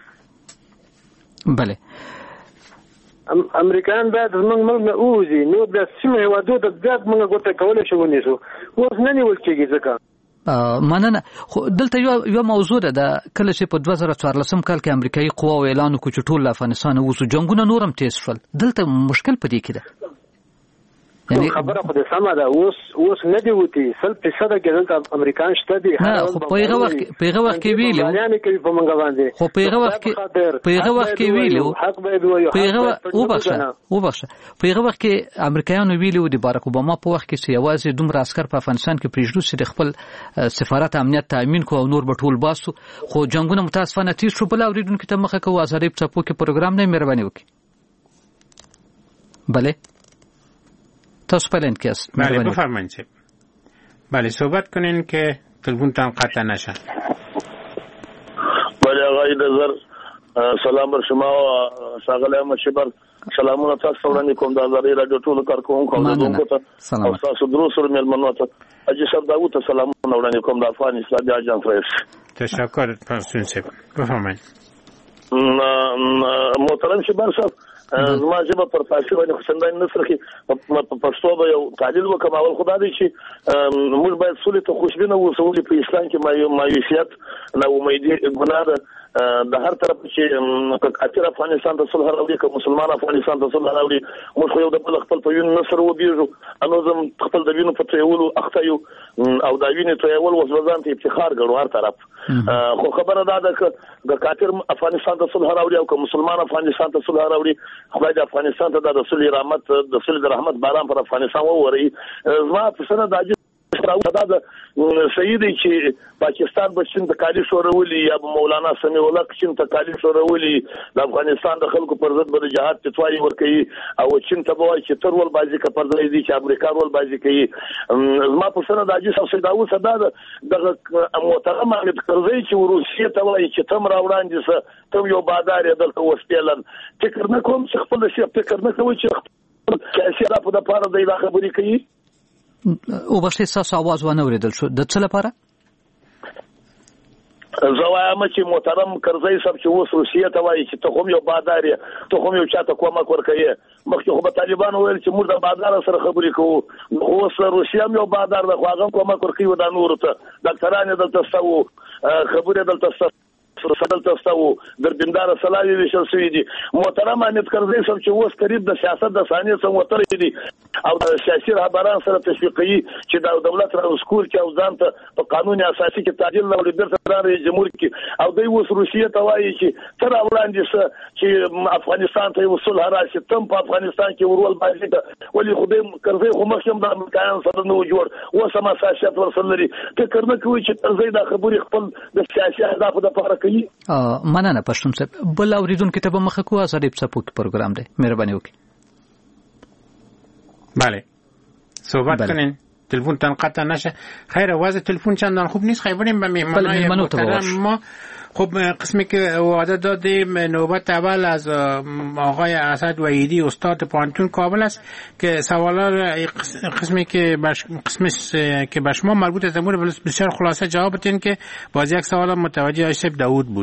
بله امریکایان باید زموږ ملک نه ووځي، نو بیا سیمې هیوادونو ته بیا موږ ګوته کولی شو ونیسو. اوس نه نیول کېږي ځکه مننه. خو دلته یو موضوع ده کله چې په 2014 کال کې امریکایي قواو اعلان وکړ چې ټول افغانستان ووځو، جنگونه نورم تیز شول. دلته مشکل پدې کې ده. یعنی خبره خو د سمه ده، اوس نه دی وتی 100% کې دلته امریکایان شته دي. خو په هغه وخت کې ویلو یعنی کوي په منګ باندې، خو په هغه وخت کې ویلو حق به وي، په هغه وخت کې امریکایانو ویلو د بارک اوباما په وخت کې چې یوازې دومره عسكر په افغانستان کې پریږدو چې د خپل سفارت امنیت تامین کو او نور به ټول باسو. خو جنگونه متاسفانه تیز شو. بل اوریدونکو ته مخه کوو ازادي په څپو کې پروګرام نه مهرباني وکړي. بله تاسو پلان کیست. بله بفرمایید. بله صحبت کنین که تلفنتان قطع نشه. بله آقای نظر سلام بر شما و شاغل احمد شبر. سلامونه تاسو وړاندې کوم د ازادي رادیو ټولو کارکونکو او تاسو درو سره مېلمنو ته اجي صاحب داوود ته سلامونه وړاندې کوم د افغان اسلامي اجانس رئیس. تشکر پرسون صاحب. بفرمایید. محترم شبر صاحب زما جبه پر فارسی باندې خصندای نصر کې په پښتو به یو تعلیل وکم. اول خدای دې چې موږ باید سولې ته خوشبینه اوسو. په اسلام کې مایوسیت نه امیدي ګناه ده. د هر طرف چې کافر افغانستان ته صلح راوړي که مسلمان افغانستان ته صلح راوړي، موږ خو یو د بل خپل په وینو نصر وبېږو. انو زم خپل د وینو په تویولو اخته یو او د وینې تویول اوس ځان ته افتخار ګڼو هر طرف. خو خبره دا ده که د کافر افغانستان ته صلح راوړي او که مسلمان افغانستان ته صلح راوړي، خدای د افغانستان ته د رسول رحمت د رسول رحمت باران پر افغانستان ووري. زما په سره د دا د سیدی چې پاکستان به چین ته کالی شورولي یا مولانا سمیع الله چین ته کالی شورولي، د افغانستان د خلکو پر ضد به جهاد فتوی ورکوي او چین ته به وایي چې تر ول بازی کا پر ځای دي چې امریکا ول بازی کوي. زما په سره د عجیب څه داوود صدا د محترم حامد کرزی چې روسیې ته وایي چې تم راوړاندې سه تم یو بادار دلته وسپیلن. فکر نه کوم چې خپل شي فکر نه کوي چې سیاسي اړه په پاره د خبرې کوي. او بشي تاسو आवाज ونه اوریدل شو د څه لپاره؟ زوایم چې محترم کرزی صاحب چې اوس روسیې ته وایي چې ته هم یو بادار یې، ته هم یو چاته کومک ورکوي. مخکې خو به طالبان ویل چې موږ د بادار سره خبرې کوو، اوس روسیه هم یو بادار ده خو هغه کومک ورکوي دا نورو ته. ډاکټران دلته ستو خبرې دلته دلته ستو ګردیندار سلاوي وشل شوی دي. محترم حامد کرزی صاحب چې اوس قریب د سیاست د ثانیه سم وتري دي او د سیاسي رهبران سره تشویقي چې د دولت را سکول کې او ځان ته په قانون اساسي کې تعدیل راوړي د رئیس جمهور کې او دوی اوس روسیې ته وایي چې تر وړاندې چې افغانستان ته وصول راشي تم په افغانستان کې ورول باندې ته ولي خدای کرزی خو مخکې د امریکایانو سره نو جوړ اوس هم اساسيات ورسره لري. فکر نه کوي چې کرزی د خبرې خپل د سیاسي اهدافو لپاره کوي. مننه پښتون صاحب. بل اوریدونکو ته به مخه کوه ازادي په څپو کې پروګرام دی، مهرباني وکړئ. بله صحبت کنین تلفن تان قطع نشه. خیر وضع تلفن چندان خوب نیست. خیلی بریم به مهمانای محترم ما. خب قسمی که وعده دادیم نوبت اول از آقای اسد وحیدی استاد پانتون کابل است که سوالا قسمی که به شما مربوط است امور بسیار خلاصه جواب بدین که باز یک سوال متوجه آیسیب داود بود.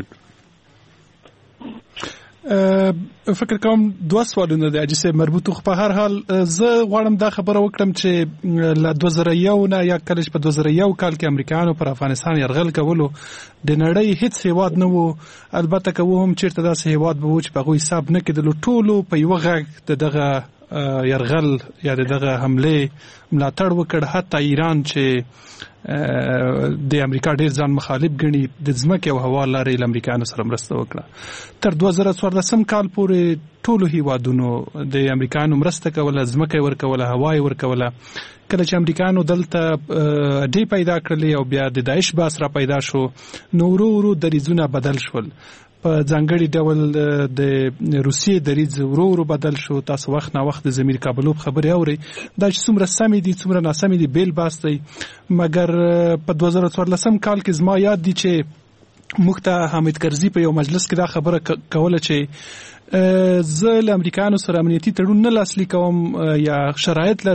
فکر کوم دوه سوالونه د اجازه مربوط خو په هر حال زه غواړم دا خبره وکړم چې ل 2001 نه یا کله په 2001 کال کې امریکایانو پر افغانستان يرغل کولو د نړۍ هیڅ هیواد نه وو. البته که هم چیرته داسې هیواد به و چې په غوي حساب نه کېدلو ټولو په یو غږ دغه يرغل یا دغه حمله ملاتړ وکړ. حتی ایران چې د امریکا ډیر ځان مخالف ګڼي د ځمکې او هوا لارې امریکایانو سره مرسته وکړه. تر 2014 کال پورې ټولو هیوادونو د امریکایانو مرسته کوله، ځمکه ورکوله، هوا ورکوله. کله چې امریکایانو دلته اډې پیدا کړلې او بیا د داعش باس را پیدا شو نو ورو ورو دریځونه بدل شول. په ځانګړي ډول د روسیې دریځ ورو ورو بدل شو. تاسو وخت نه وخت د زمیر کابلوب خبرې اوري دا چې څومره سمې دي څومره ناسمې دي بیل باس دی. مګر په 2014 کال کې زما یاد دي چې موږ ته حامد کرزي په یو مجلس کې دا خبره کوله چې زه له امریکایانو سره امنیتي تړون نه لاسلیک کوم یا شرایط لرم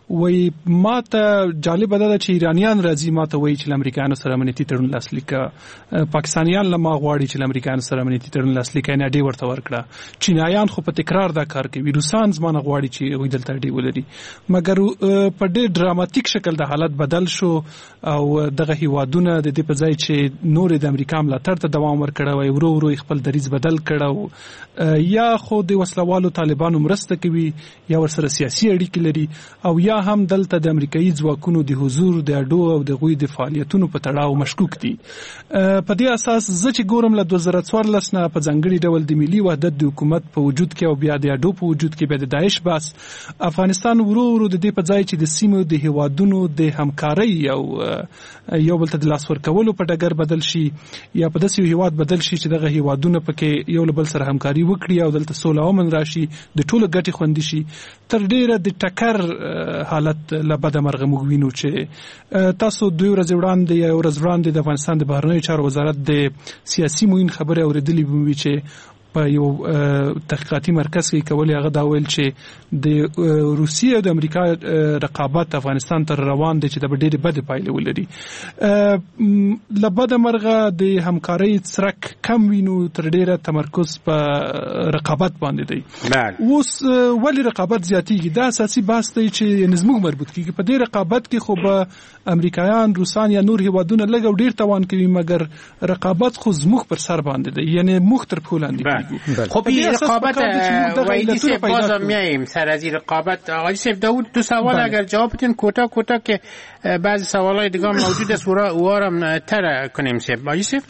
وای ماته جالب ده چې ایرانیان راځي ماته وایي چې امریکایانو سره امنیتي تړون لاسلیک پاکستانیان لما غواړي چې امریکایانو سره امنیتي تړون لاسلیک نه ډی ورته ورکړه چینایان خو په تکرار دا کار کوي روسان زمانه غواړي چې وای دلته ډی ولري مګر په ډېر ډراماتیک شکل د حالت بدل شو او دغه هیوادونه د دې په ځای چې نور د امریکا ملاتړ ته دوام ورکړه وای ورو ورو خپل دریځ بدل کړه یا خو د وسلوالو طالبانو مرسته کوي یا ورسره سیاسي اړیکې لري او یا هم دلته د امریکایي ځواکونو د حضور د اډو او د غوي د فعالیتونو په تړاو مشکوک دي په دې اساس زه چې ګورم له 2014 نه په ځنګړي ډول د ملي وحدت د حکومت په وجود کې او بیا د اډو په وجود کې بیا د داعش بس افغانستان ورو ورو د دې په ځای چې د سیمو د هیوادونو د همکارۍ او یو بل ته د لاس ورکولو په ډګر بدل شي یا په داسې هیواد بدل شي چې دغه هیوادونه پکې یو له بل سره همکاري وکړي او دلته سوله او امن راشي د ټولو ګټې خوندي شي تر ډیره د ټکر حالت له بده مرغه موږ وینو چې تاسو 2 ورځې وړاندې یا ورځ وړاندې د افغانستان د بهرنیو چارو وزارت د سیاسي موین خبره اوریدلې وي چې په یو تحقیقاتي مرکز کې کولې هغه دا ویل چې د روسیې او د امریکا رقابت افغانستان تر روان دي چې د ډېرې بد پایلې ولري لبد مرغه د همکارۍ څرک کم وینو تر ډېره تمرکز په رقابت باندې دی اوس ولی رقابت زیاتیږي دا اساسي بحث دی چې نظموږ مربوط کیږي په دې رقابت کې خو به امریکایان روسان یا نور هیوادونه لږ او ډېر توان کوي مګر رقابت خو زموږ پر سر باندې دی یعنی مخ تر پښو لاندې خب این رقابت ویدی سیب بازم میاییم سر از این رقابت آقای سیب داود 2 سوال اگر جواب بدین کوتاه که بعضی سوالای دیگه موجود است وارم تر کنیم سیب آقای سیب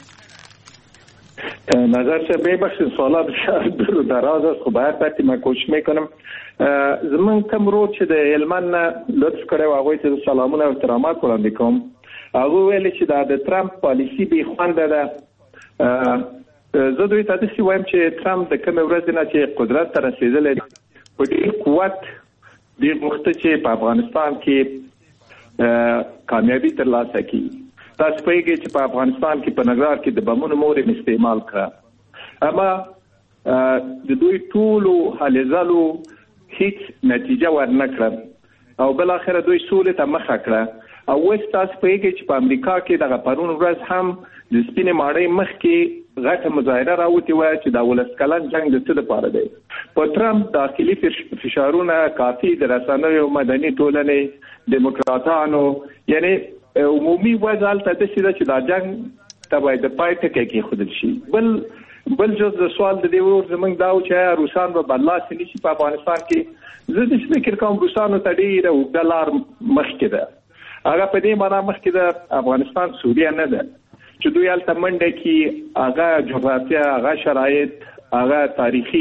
نظر سیب ببخشید سوالات بسیار دور و دراز است خب باید وقتی من کوشش میکنم زمین کم رو چې د هلمند لطف کړی و هغوی ته سلامونه او احترامات وړاندې کوم هغوی ویلي چې د ټرمپ پالیسي بې خونده ده زه دوی ته داسې وایم چې ټرمپ د کومې ورځې نه چې قدرت ته رسېدلی په ډېر قوت ډېر غوښته چې په افغانستان کې کامیابي ترلاسه کړي تاسو پوهېږئ چې په افغانستان کې په ننګرهار کې د بمونو مور یې استعمال کړه اما د دوی ټولو هلې ځلو هیڅ نتیجه ورنه کړه او بالاخره دوی سولې ته مخه کړه او اوس تاسو پوهېږئ چې په امریکا کې دغه پرون ورځ هم د سپینې ماڼۍ مخکې غټه مظاهره راوتی و چې د ولس کلن جنگ د څه لپاره دی په ټرمپ داخلي فشارونه کافي د رسنیو مدني ټولنې دیموکراتانو یعنی عمومي وضع ته د چې دا جنگ ته باید د پای ټکی کې خودل شي بل جز د سوال د دی ور زمنګ دا چې روسان به برلاسه نشي په افغانستان کې زه د فکر کوم روسانو ته ډیره وګدلار مخکې ده هغه په دې معنی مخکې ده افغانستان سوریه نه ده چې دوی هلته منډه کې هغه جغرافیه هغه شرایط هغه تاریخي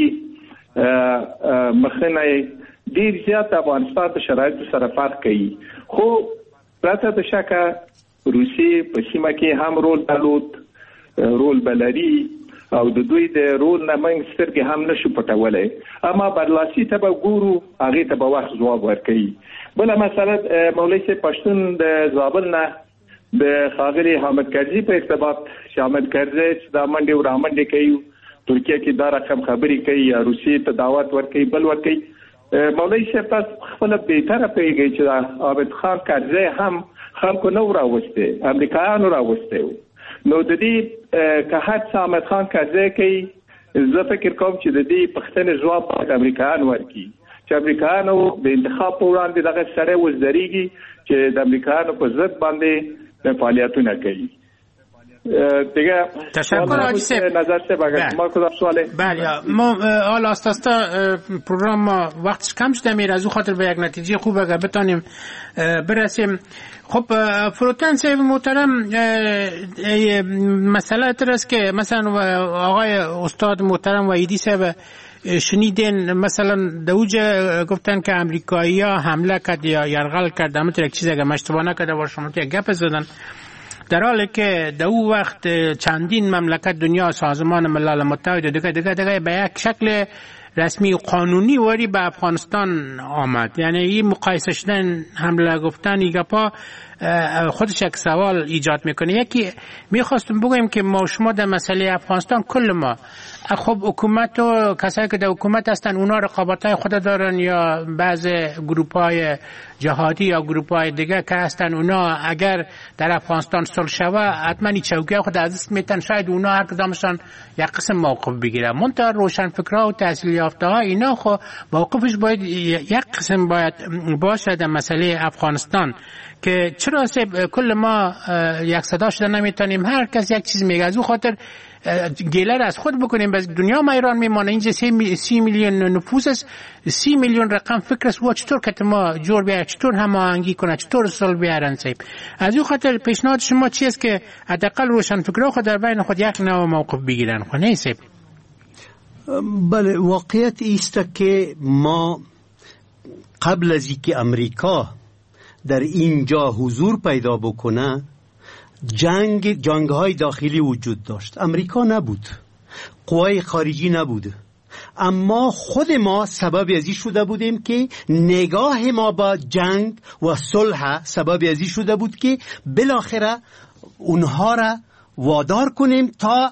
مخنه ډیر زیات افغانستان په شرایطو سره فرق کوي خو پرته د شکه روسیې په سیمه کې هم رول درلود رول بلري او د دوی د رول نه منځ سترګې هم نشو پټولای اما برلاسي ته به ګورو هغه ته به وخت جواب ورکړي بل مسله مولوی سي پښتون د زابل نه د خاغلی حامد کرزي په ارتباط چې حامد کرزي چې د منډي او رامنډي کوي ترکیه کې دا رقم خبري کوي یا روسیې ته دعوت ورکوي بل ورکوي مولوی صاحب تاسو خپل به تر پیږي چې عابد خان کرزي هم خلکو نو راوسته امریکایانو راوسته نو د دې که هڅه حامد خان کرزي کوي زه فکر کوم چې د دې پښتنې جواب امریکایان ورکوي چې امریکایانو د انتخاب په وړاندې دغه سره وزدريږي چې د امریکایانو په ضد باندې فعالیتونه کوي دیگه تشکر آقای سیب نظر سیب اگر شما کدام سواله بله ما حالا آستاستا پروگرام ما وقتش کم شده میره از او خاطر به یک نتیجه خوب اگر بتانیم برسیم خب فروتن صاحب محترم مسئله ترست که مثلا آقای استاد محترم وحیدی صاحب شنیدین مثلا دوجه گفتن که امریکایی ها حمله کرد یا یرغل کرد همونطور یک چیز اگر اشتباه نکرده باشه شما یک گپ زدن در حالی که در اون وقت چندین مملکت دنیا سازمان ملل متحد دیگه به یک شکل رسمی قانونی واری به افغانستان آمد یعنی این مقایسه شدن حمله گفتن این گپا خودش یک سوال ایجاد میکنه. یکی میخواستم بگویم که ما شما در مسئله افغانستان کل ما خب حکومت و کسایی که در حکومت هستن اونا رقابت‌های خود دارن یا بعض گروپ‌های جهادی یا گروپ‌های دیگه که هستن اونا اگر در افغانستان صلح شوه حتما چوکی‌های خود از دست میتن، شاید اونا هر کدامشان یک قسم موقف بگیره. منتها روشنفکرها و تحصیل یافته‌ها اینا خب موقفش باید یک قسم باید باشه در مسئله افغانستان که چرا کل ما یک صدا شده نمیتونیم، هر کس یک چیز میگه. از اون خاطر گله از خود بکنیم، بس دنیا ما ایران میمانه. اینجا 30 میلیون نفوس است، 30 میلیون رقم فکر است و چطور که ما جور بیاره، چطور هماهنگی کنه، چطور صلح بیارن. از این خاطر پیشنهاد شما چی است که حداقل روشنفکرها خود در بین خود یک نوع موقف بگیرن؟ خب نه سیب. بله، واقعیت است که ما قبل از اینکه امریکا در اینجا حضور پیدا بکنه جنگ‌های داخلی وجود داشت. امریکا نبود، قوای خارجی نبود، اما خود ما سبب ازی شده بودیم که نگاه ما با جنگ و صلح سبب ازی شده بود که بالاخره اونها را وادار کنیم تا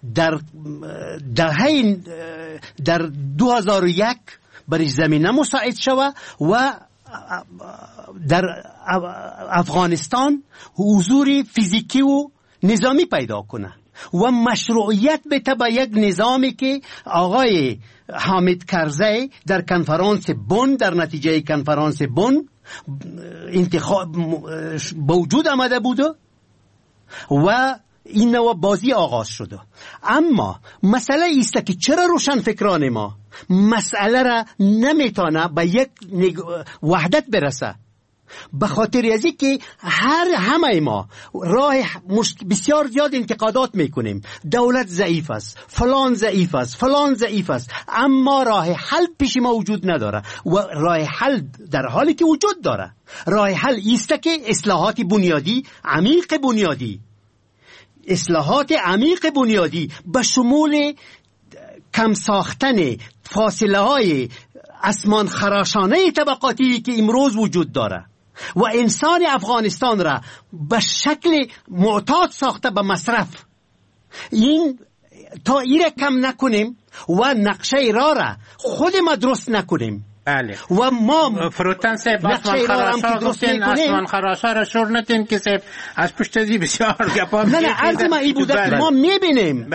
در 2001 برای زمینه مساعد شود و در افغانستان حضور فیزیکی و نظامی پیدا کنه و مشروعیت بده به یک نظامی که آقای حامد کرزی در کنفرانس بن، در نتیجه کنفرانس بن انتخاب به وجود آمده بود و این نوع بازی آغاز شده. اما مسئله ایست که چرا روشنفکران ما مسئله را نمیتونه به یک وحدت برسه؟ به خاطر ازی که همه ما راه بسیار زیاد انتقادات میکنیم، دولت ضعیف است، فلان ضعیف است، فلان ضعیف است، اما راه حل پیش ما وجود نداره. و راه حل در حالی که وجود داره، راه حل ایست که اصلاحات بنیادی، عمیق بنیادی، اصلاحات عمیق بنیادی به شمول کم ساختن فاصله های اسمان خراشانه طبقاتی که امروز وجود داره و انسان افغانستان را به شکل معتاد ساخته به مصرف، این تا ایره کم نکنیم و نقشه را خود ما درست نکنیم. بله. و ما فروتن صاحب اسمان خراشا را شور نتین که صاحب از پشت ازی بسیار گپا نه عرض ما ای بوده که ما میبینیم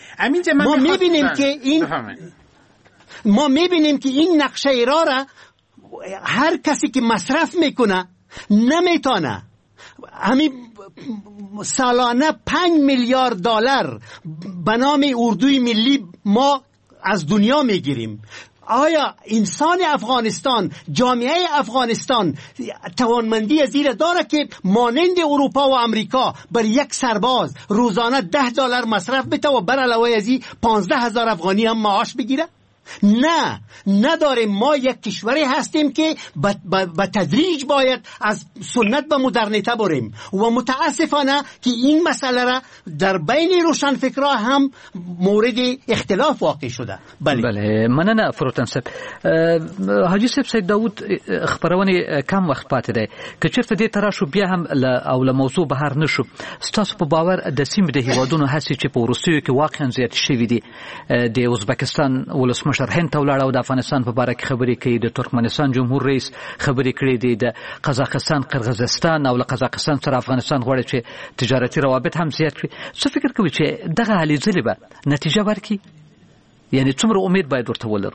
ما میبینیم که این نقشه را هر کسی که مصرف میکنه نمیتونه. همین سالانه 5 میلیارد دلار به نام اردوی ملی ما از دنیا میگیریم. آیا انسان افغانستان، جامعه افغانستان توانمندی زیر داره که مانند اروپا و امریکا بر یک سرباز روزانه $10 مصرف بده و بر علاوه ازی 15,000 افغانی هم معاش بگیره؟ نه، نداریم. ما یک کشوری هستیم که به تدریج باید از سنت به مدرنیته بریم و متاسفانه که این مسئله را در بین روشنفکرها هم مورد اختلاف واقع شده. بله مننه فروتن صاحب. حاجی صاحب سید داود خبرونه کم وخت پاتې ده که چیرته دې ترا شو بیا هم او له موضوع بهر نشو. ستاسو په باور د سیمې د هیوادونو هڅې چې په وروستیو کې واقعا زیات شوي دي، د ازبکستان ولسمشر هند ته ولاړ او د افغانستان په اړه خبرې کوي، د ترکمنستان جمهور رئیس خبرې کړې دي، د قزاقستان قرغیزستان او له قزاقستان سره افغانستان غواړي چې تجارتي روابط هم زیات کړي. څه فکر کوي چې دغه هلې ځلې به نتیجه ورکړي؟ یعنی څومره امید باید ورته ولرو؟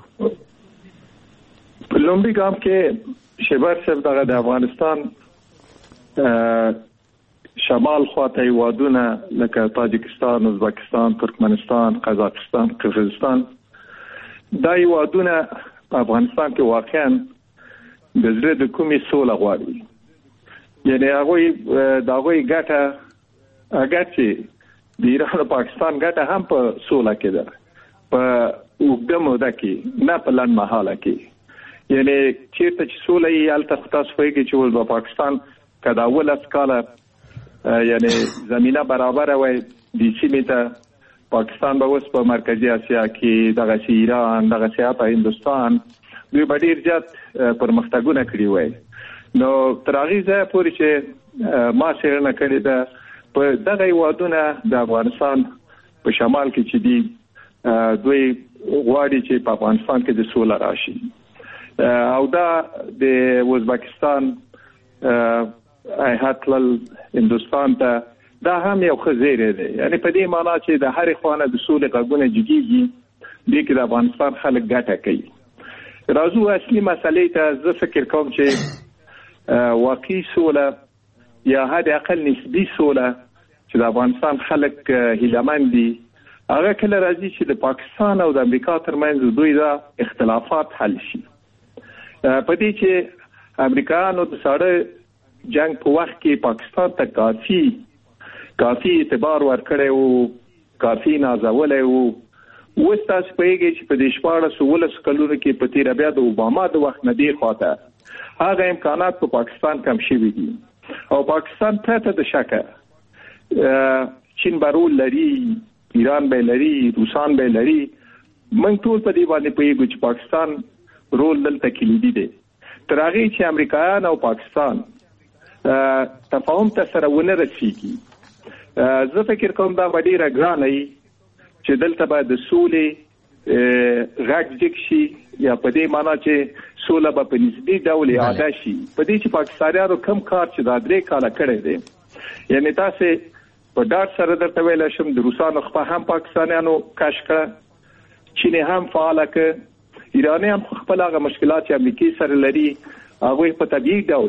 په لومړي ګام کې شیبر صاحب دغه د افغانستان شمال خواته هیوادونه لکه تاجکستان، ازبکستان، ترکمنستان، قزاقستان، قرغیزستان، دا هیوادونه په افغانستان کې واقعا د زړه د کومې سوله غواړي. یعنی هغوی ګټه اگر چې د ایران او پاکستان ګټه هم په سوله کې ده، په اوږده موده کې، نه په لنډ مهاله کې. یعنی چیرته چې سوله یې هلته تاسو پوهېږئ چې اوس به پاکستان که د 18 کاله یعنی زمینه برابره وای د سیمې ته، پاکستان به اوس په مرکزي اسیا کې دغسې ایران، دغسې حتی هندوستان، دوی به ډېر زیات پرمختګونه کړي وای. نو تر هغې ځایه پورې چې ما څېړنه کړې ده په دغه هیوادونه د افغانستان په شمال کې چې دي دوی غواړي چې په افغانستان کې د سوله راشي او دا د ازبکستان هیات هندوستان ته دا هم یو خزیره ده یعنی په دې معنی چې د هر خوانه د سولې غږونه جګیږي د کې د افغانستان خلک ګټه کوي راځو اصلي مسلې ته زه فکر کوم چې واقعي سوله یا حد اقل نسبی سوله چې د افغانستان خلک هیله‌مند دي هغه کله راځي چې د پاکستان او د امریکا ترمنځ دوی دا اختلافات حل شي په دې چې امریکایانو د ساړه جنگ په وخت کې پاکستان ته کافي اعتبار ورکړی او کافي نازولی او اوس تاسو پوهیږئ چې په دې 14 کلونو کې په تیر بیا د اوباما د وخت نه دی خواته هغه امکانات په پاکستان کم شوي دي او پاکستان پرته د شکه چین برول لري ایران به لري روسان به لري موږ ټول په دې باندې پوهیږو چې پاکستان رول دلته کلیدي دی تر هغه چې امریکایان او پاکستان تفاهم ته سره ونه رسیږي زه فکر کوم دا ډیره ګرانه وي چې دلته به د سولې غږ جګ شي یا په دې معنی چې سوله به په نسبي ډول اعاده شي په دې چې پاکستانیانو کم کار چې دا 3 کاله کړی دی یعنی تاسو په ډاټ سره درته ویل شم د روسانو خپل هم پاکستانیانو کش کړ چین هم فعال کړ ایران هم خپل هغه مشکلات چې امریکای سره لري هغه په طبيعي ډول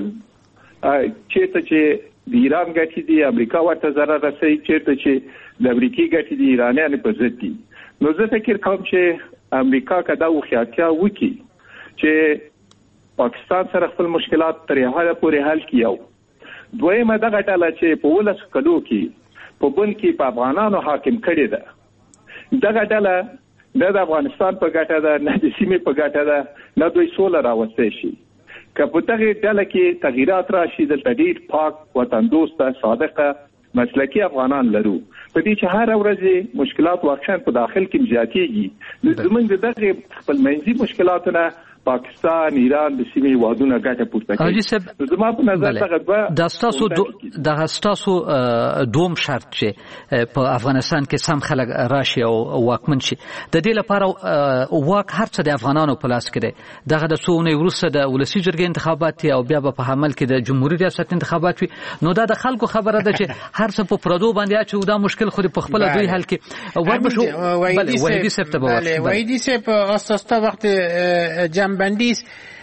چې د ایران ګټې دي امریکا ورته ضرر رسوي چې د امریکای ګټې دي ایرانیان په ضد دي نو زه فکر کوم چې امریکا کدا وخیاتیا وکي چې پاکستان سره خپل مشکلات تر هغه پورې حل کیو دویمه دغه ډله چې په 12 کلو کې په بل کې په افغانانو حاکم کړي ده دغه ډله د افغانستان په ګټه ده نه د سیمې په ګټه ده نه دوی سوله راوستي شي که په دغه ډله کې تغیرات راشي د ډیر پاک وطن دوسته صادقه مسلکی افغانان لرو په دې چې هر ورځ مشکلات واقعا په داخل کې زیاتېږي زمونږ دغه خپل منځي مشکلاتونه پاکستان ایران د سیمې وادونه ګټه پورته کوي زما په نظر د تاسو دوم شرط چې په افغانستان کې سم خلک راشي او واکمن شي د دې لپاره واک هر څه د افغانانو په لاس کې دی دغه د څونه وروسته د ولسی جرګې انتخابات او بیا په عمل کې د جمهوریت ریاست انتخابات وي نو دا د خلکو خبره ده چې هر څه په پردو باندې چې دا مشکل خو په خپل دوی حل کې وربشو وحیدی صاحب اساسا وخت بندیز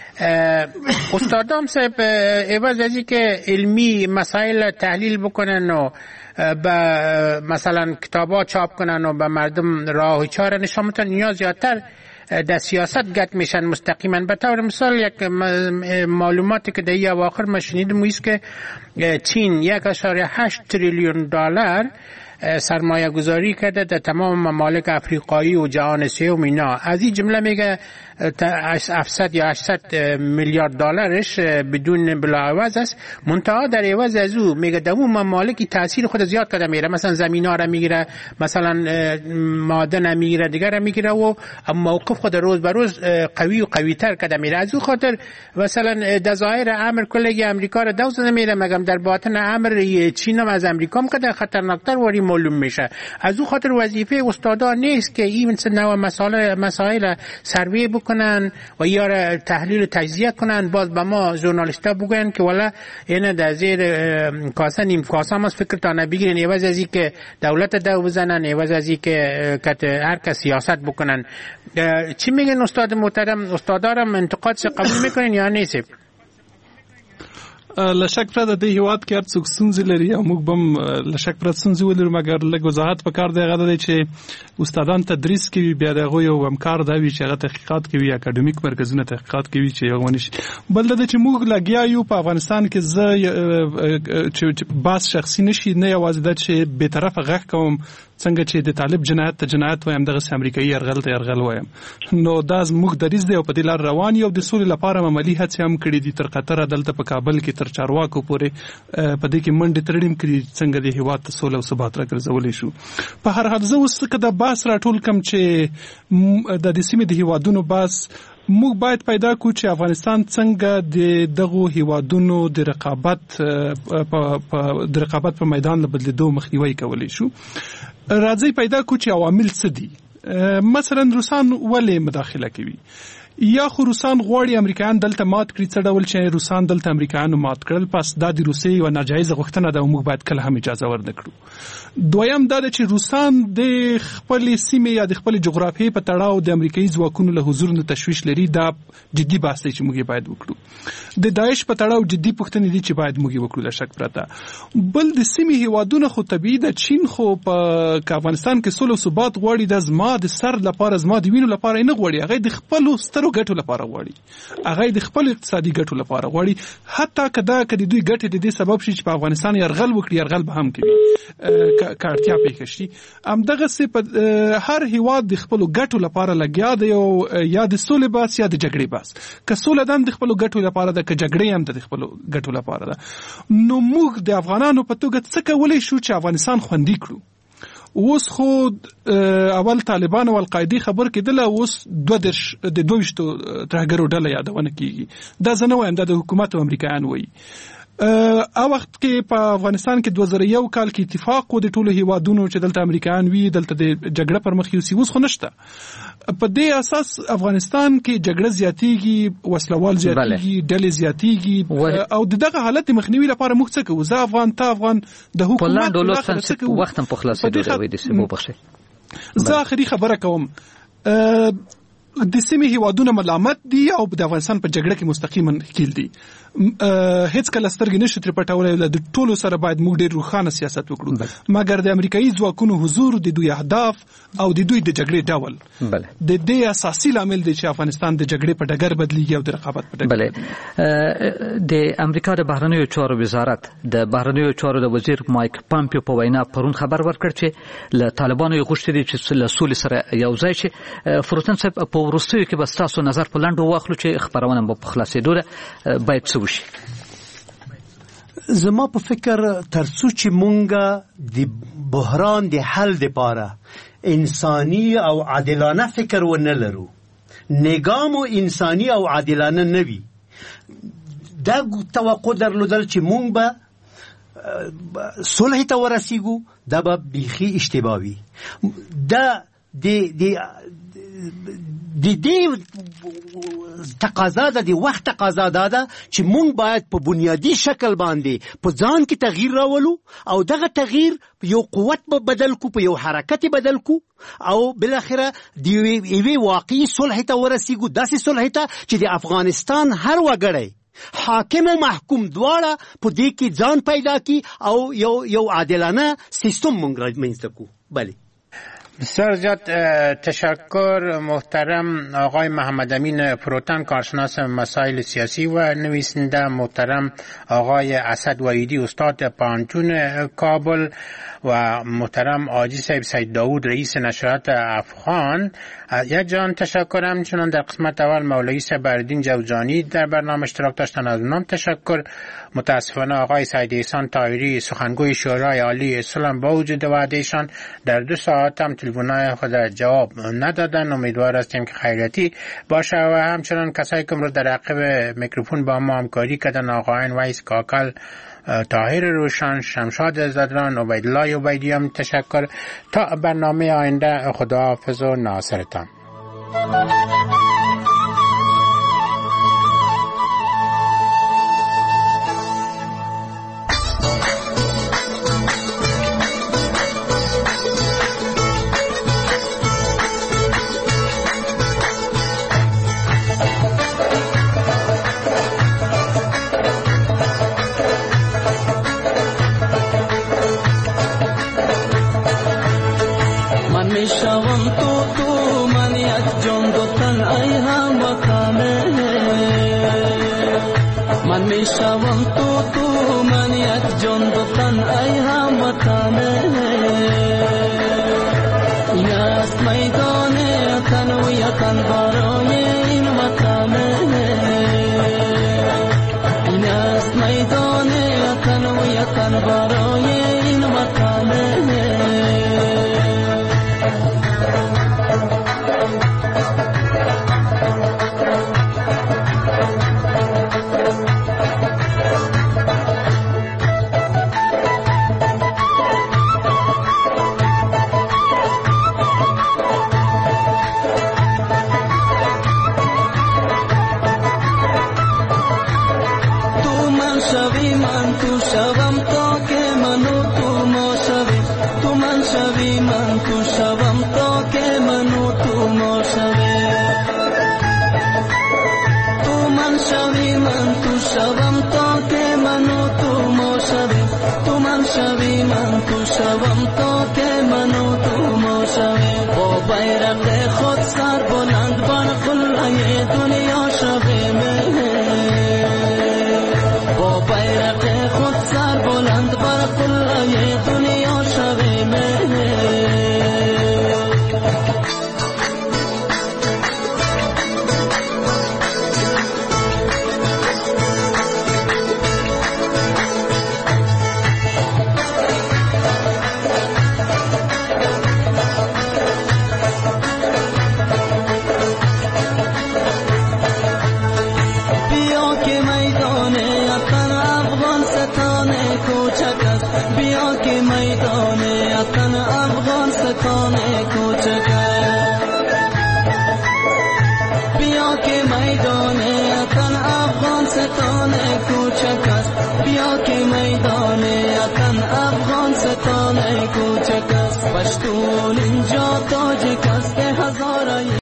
استادام صاحب عوض از اینکه علمی مسائل تحلیل بکنن و به مثلا کتابا چاپ کنن و به مردم راه و چاره نشان بدن یا زیادتر در سیاست گت میشن مستقیما به طور مثال یک معلوماتی که در اواخر ما شنیدم است که چین 1.8 تریلیون دلار سرمایه گذاری کرده در تمام ممالک افریقایی و جهان سوم اینا از این جمله میگه 700 یا 800 میلیارد دلارش بدون بلاعوض است منتها در عوض از او میگه در اون ممالک تاثیر خود زیاد کرده میره مثلا زمینا را میگیره مثلا معدن میگیره دیگر میگیره و موقف خود روز به روز قوی و قوی تر کرده میره از او خاطر مثلا در ظاهر امر کلی امریکا را دوز نمیره مگم در باطن امر چین هم از امریکا هم که خطرناکتر وری معلوم میشه از او خاطر وظیفه استادا نیست که این نوع مسائل سروی بکنن و یا تحلیل و تجزیه کنن باز به ما ژورنالیستا بگن که والا اینا در زیر کاسه نیم کاسه هم از فکر تا نبگیرن عوض از که دولت دو بزنن عوض از که هر کس سیاست بکنن چی میگن استاد محترم استادارم انتقادش قبول میکنین یا نیست لشک پرته د هیواد کې هر څوک ستونزې لري او موږ بم لشک پرته ستونزې ولرو مګر لږ وضاحت پکار دی غواړي چې استادان تدریس کوي بیا دغه یو همکار دا وی چې هغه تحقیقات کوي اکیډمیک مرکزونه تحقیقات کوي چې یو ونی بل د چې موږ لګیا یو په افغانستان کې چې باس شخصي نشي نه یوازې د چې به طرفه غږ کوم څنګه چې د طالب جنایت ته جنایت وایم دغه امریکایي يرغل وایم نو دا موږ دریز دی او په دې لار روان یو د سولې لپاره عملی هڅې هم کړې دي تر قطر عدالت په کابل کې تر چارواکو پورې په دې کې منډه ترړیم کړي څنګه د هیواد ته سولې او ثبات راګرځولې شو په هر حال زه اوس کده باس راټول کم چې د سیمې د هیوادونو باس موږ باید پیدا کړو چې افغانستان څنګه د دغو هیوادونو د رقابت په میدان له بدلیدو مخنیوي کولی شو. راځي پیدا کړو چې عوامل څه دي. مثلا روسان ولې مداخله کوي؟ یا خو روسان غواړي امریکایان دلته مات کړي، څه ډول چې روسان دلته امریکایانو مات کړل، پس دا د روسیې یو ناجایزه غوښتنه ده او موږ باید کله هم اجازه ورنکړو. دویم دا ده چې روسان د خپلې سیمې یا د خپلې جغرافیې په تړاو د امریکایي ځواکونو له حضور نه تشویش لري. دا جدي بحث دی چې موږ باید وکړو. د داعش په تړاو جدي پوښتنې دي چې باید موږ وکړو له شک پرته. بل د سیمې هیوادونه خو طبیعي ده، چین خو په افغانستان کې سوله او ثبات غواړي، د زما د سر لپاره زما د وینو لپاره نه غواړي، هغه د خپل سترو ګټو لپاره غواړي، هغه د خپل اقتصادي ګټو لپاره غواړي. حتی کدا کدي دوی ګټې د دې سبب شي چې په افغانستان يرغل وکړي، يرغل به هم کوي کارتیا پېښ شي. همدغه څه په هر هیواد د خپل ګټو لپاره لګیا دی، او یا د سولې باس یا د جګړې باس. که سوله د خپل ګټو لپاره ده، که جګړې هم د خپل ګټو لپاره ده. نو موږ د افغانانو په توګه څه کولای شو چې افغانستان خوندي کړو؟ اوس خو اول طالبان او القاعده خبر کېدل، اوس 22 ترهګرو ډله یادونه کیږي. دا زه نه وایم، دا د حکومت او امریکایان وایي. او وخت کې په افغانستان کې 2001 کال کې اتفاق و د ټولو هیوادونو چې دلته امریکایان وي، دلته د جګړه پر مخ یوسي. اوس خو نشته. په دې اساس افغانستان کې جګړه زیاتېږي، وسلوال زیاتېږي، ډلې زیاتېږي، او دغه حالت مخنیوي لپاره موږ څه کوو؟ زه افغان ته افغان د حکومت وخت هم په خلاصېدو راوي د سیمو بخښي. زه آخري خبره کوم. د سیمې هیوادونه ملامت دي او د افغانستان په جګړه کې مستقیما ښکیل دي. هیڅ کله سترګې نشي ترې پټولی. د ټولو سره باید موږ ډېر روښانه سیاست وکړو، مګر د امریکایي ځواکونو حضور، د دوی اهداف او د دوی د جګړې ډول د دې اساسي لامل دی چې افغانستان د جګړې په ډګر بدلیږي او د رقابت په ډګر. د امریکا د بهرنیو چارو وزارت د بهرنیو چارو د وزیر مایک پامپیو په وینا پرون خبر ورکړ چې له طالبانو یې غوښتي دي چې له سولې سره یو ځای شي. فروتن صاحب، په وروستیو کې به ستاسو نظر په لنډو واخلو چې خبرونه به په خلاصېدو ده، باید څه وشي؟ زما په فکر ترڅو چې مونږه د بحران د حل لپاره انساني او عادلانه فکر ونه لرو، نظام انساني او عادلانه نه وي، دا توقع درلودل چې مونږ به صلح ته ورسیږو، دا به بیخي اشتباه وي. دا د دې تقاضا ده، د وخت تقاضا ده چې مونږ باید په بنیادی شکل باندې په ځان کې تغییر راولو، او دغه تغییر یو قوت به بدل کو، په یو حرکت بدل کو، او بالاخره د یوې واقعي صلح ته ورسیږو. داسې صلح ته چې د افغانستان هر وګړی، حاکم او محکوم دواړه په دې کې ځان پیدا کی، او یو عادلانه سیستم مونږ رامنځته کو. بله، بسیار زیاد تشکر محترم آقای محمد امین فروتن، کارشناس مسائل سیاسی و نویسنده، محترم آقای اسد وحیدی، استاد پانتون کابل، و محترم آجی صاحب سید داود، رئیس نشریات افغان. یک جان تشکر. همچنان در قسمت اول مولوی صبرالدین جوزجانی در برنامه اشتراک داشتن، از اونام تشکر. متاسفانه آقای سید احسان طاهری، سخنگوی شورای عالی اسلام، با وجود وعدهشان در 2 ساعت هم تلفن‌های خود جواب ندادن. امیدوار هستیم که خیریتی باشه. و همچنان کسایی که امروز در عقب میکروفون با ما همکاری کردن، آقایان ویس کاکل، طاهر روشن، شمشاد زدران، عبیدالله عبیدی هم تشکر. تا برنامه آینده، خداحافظ و ناصرتان. ستان کوچک است بیا که میدان وطن افغان ستان کوچک است پشتون اینجا تاجک است هزار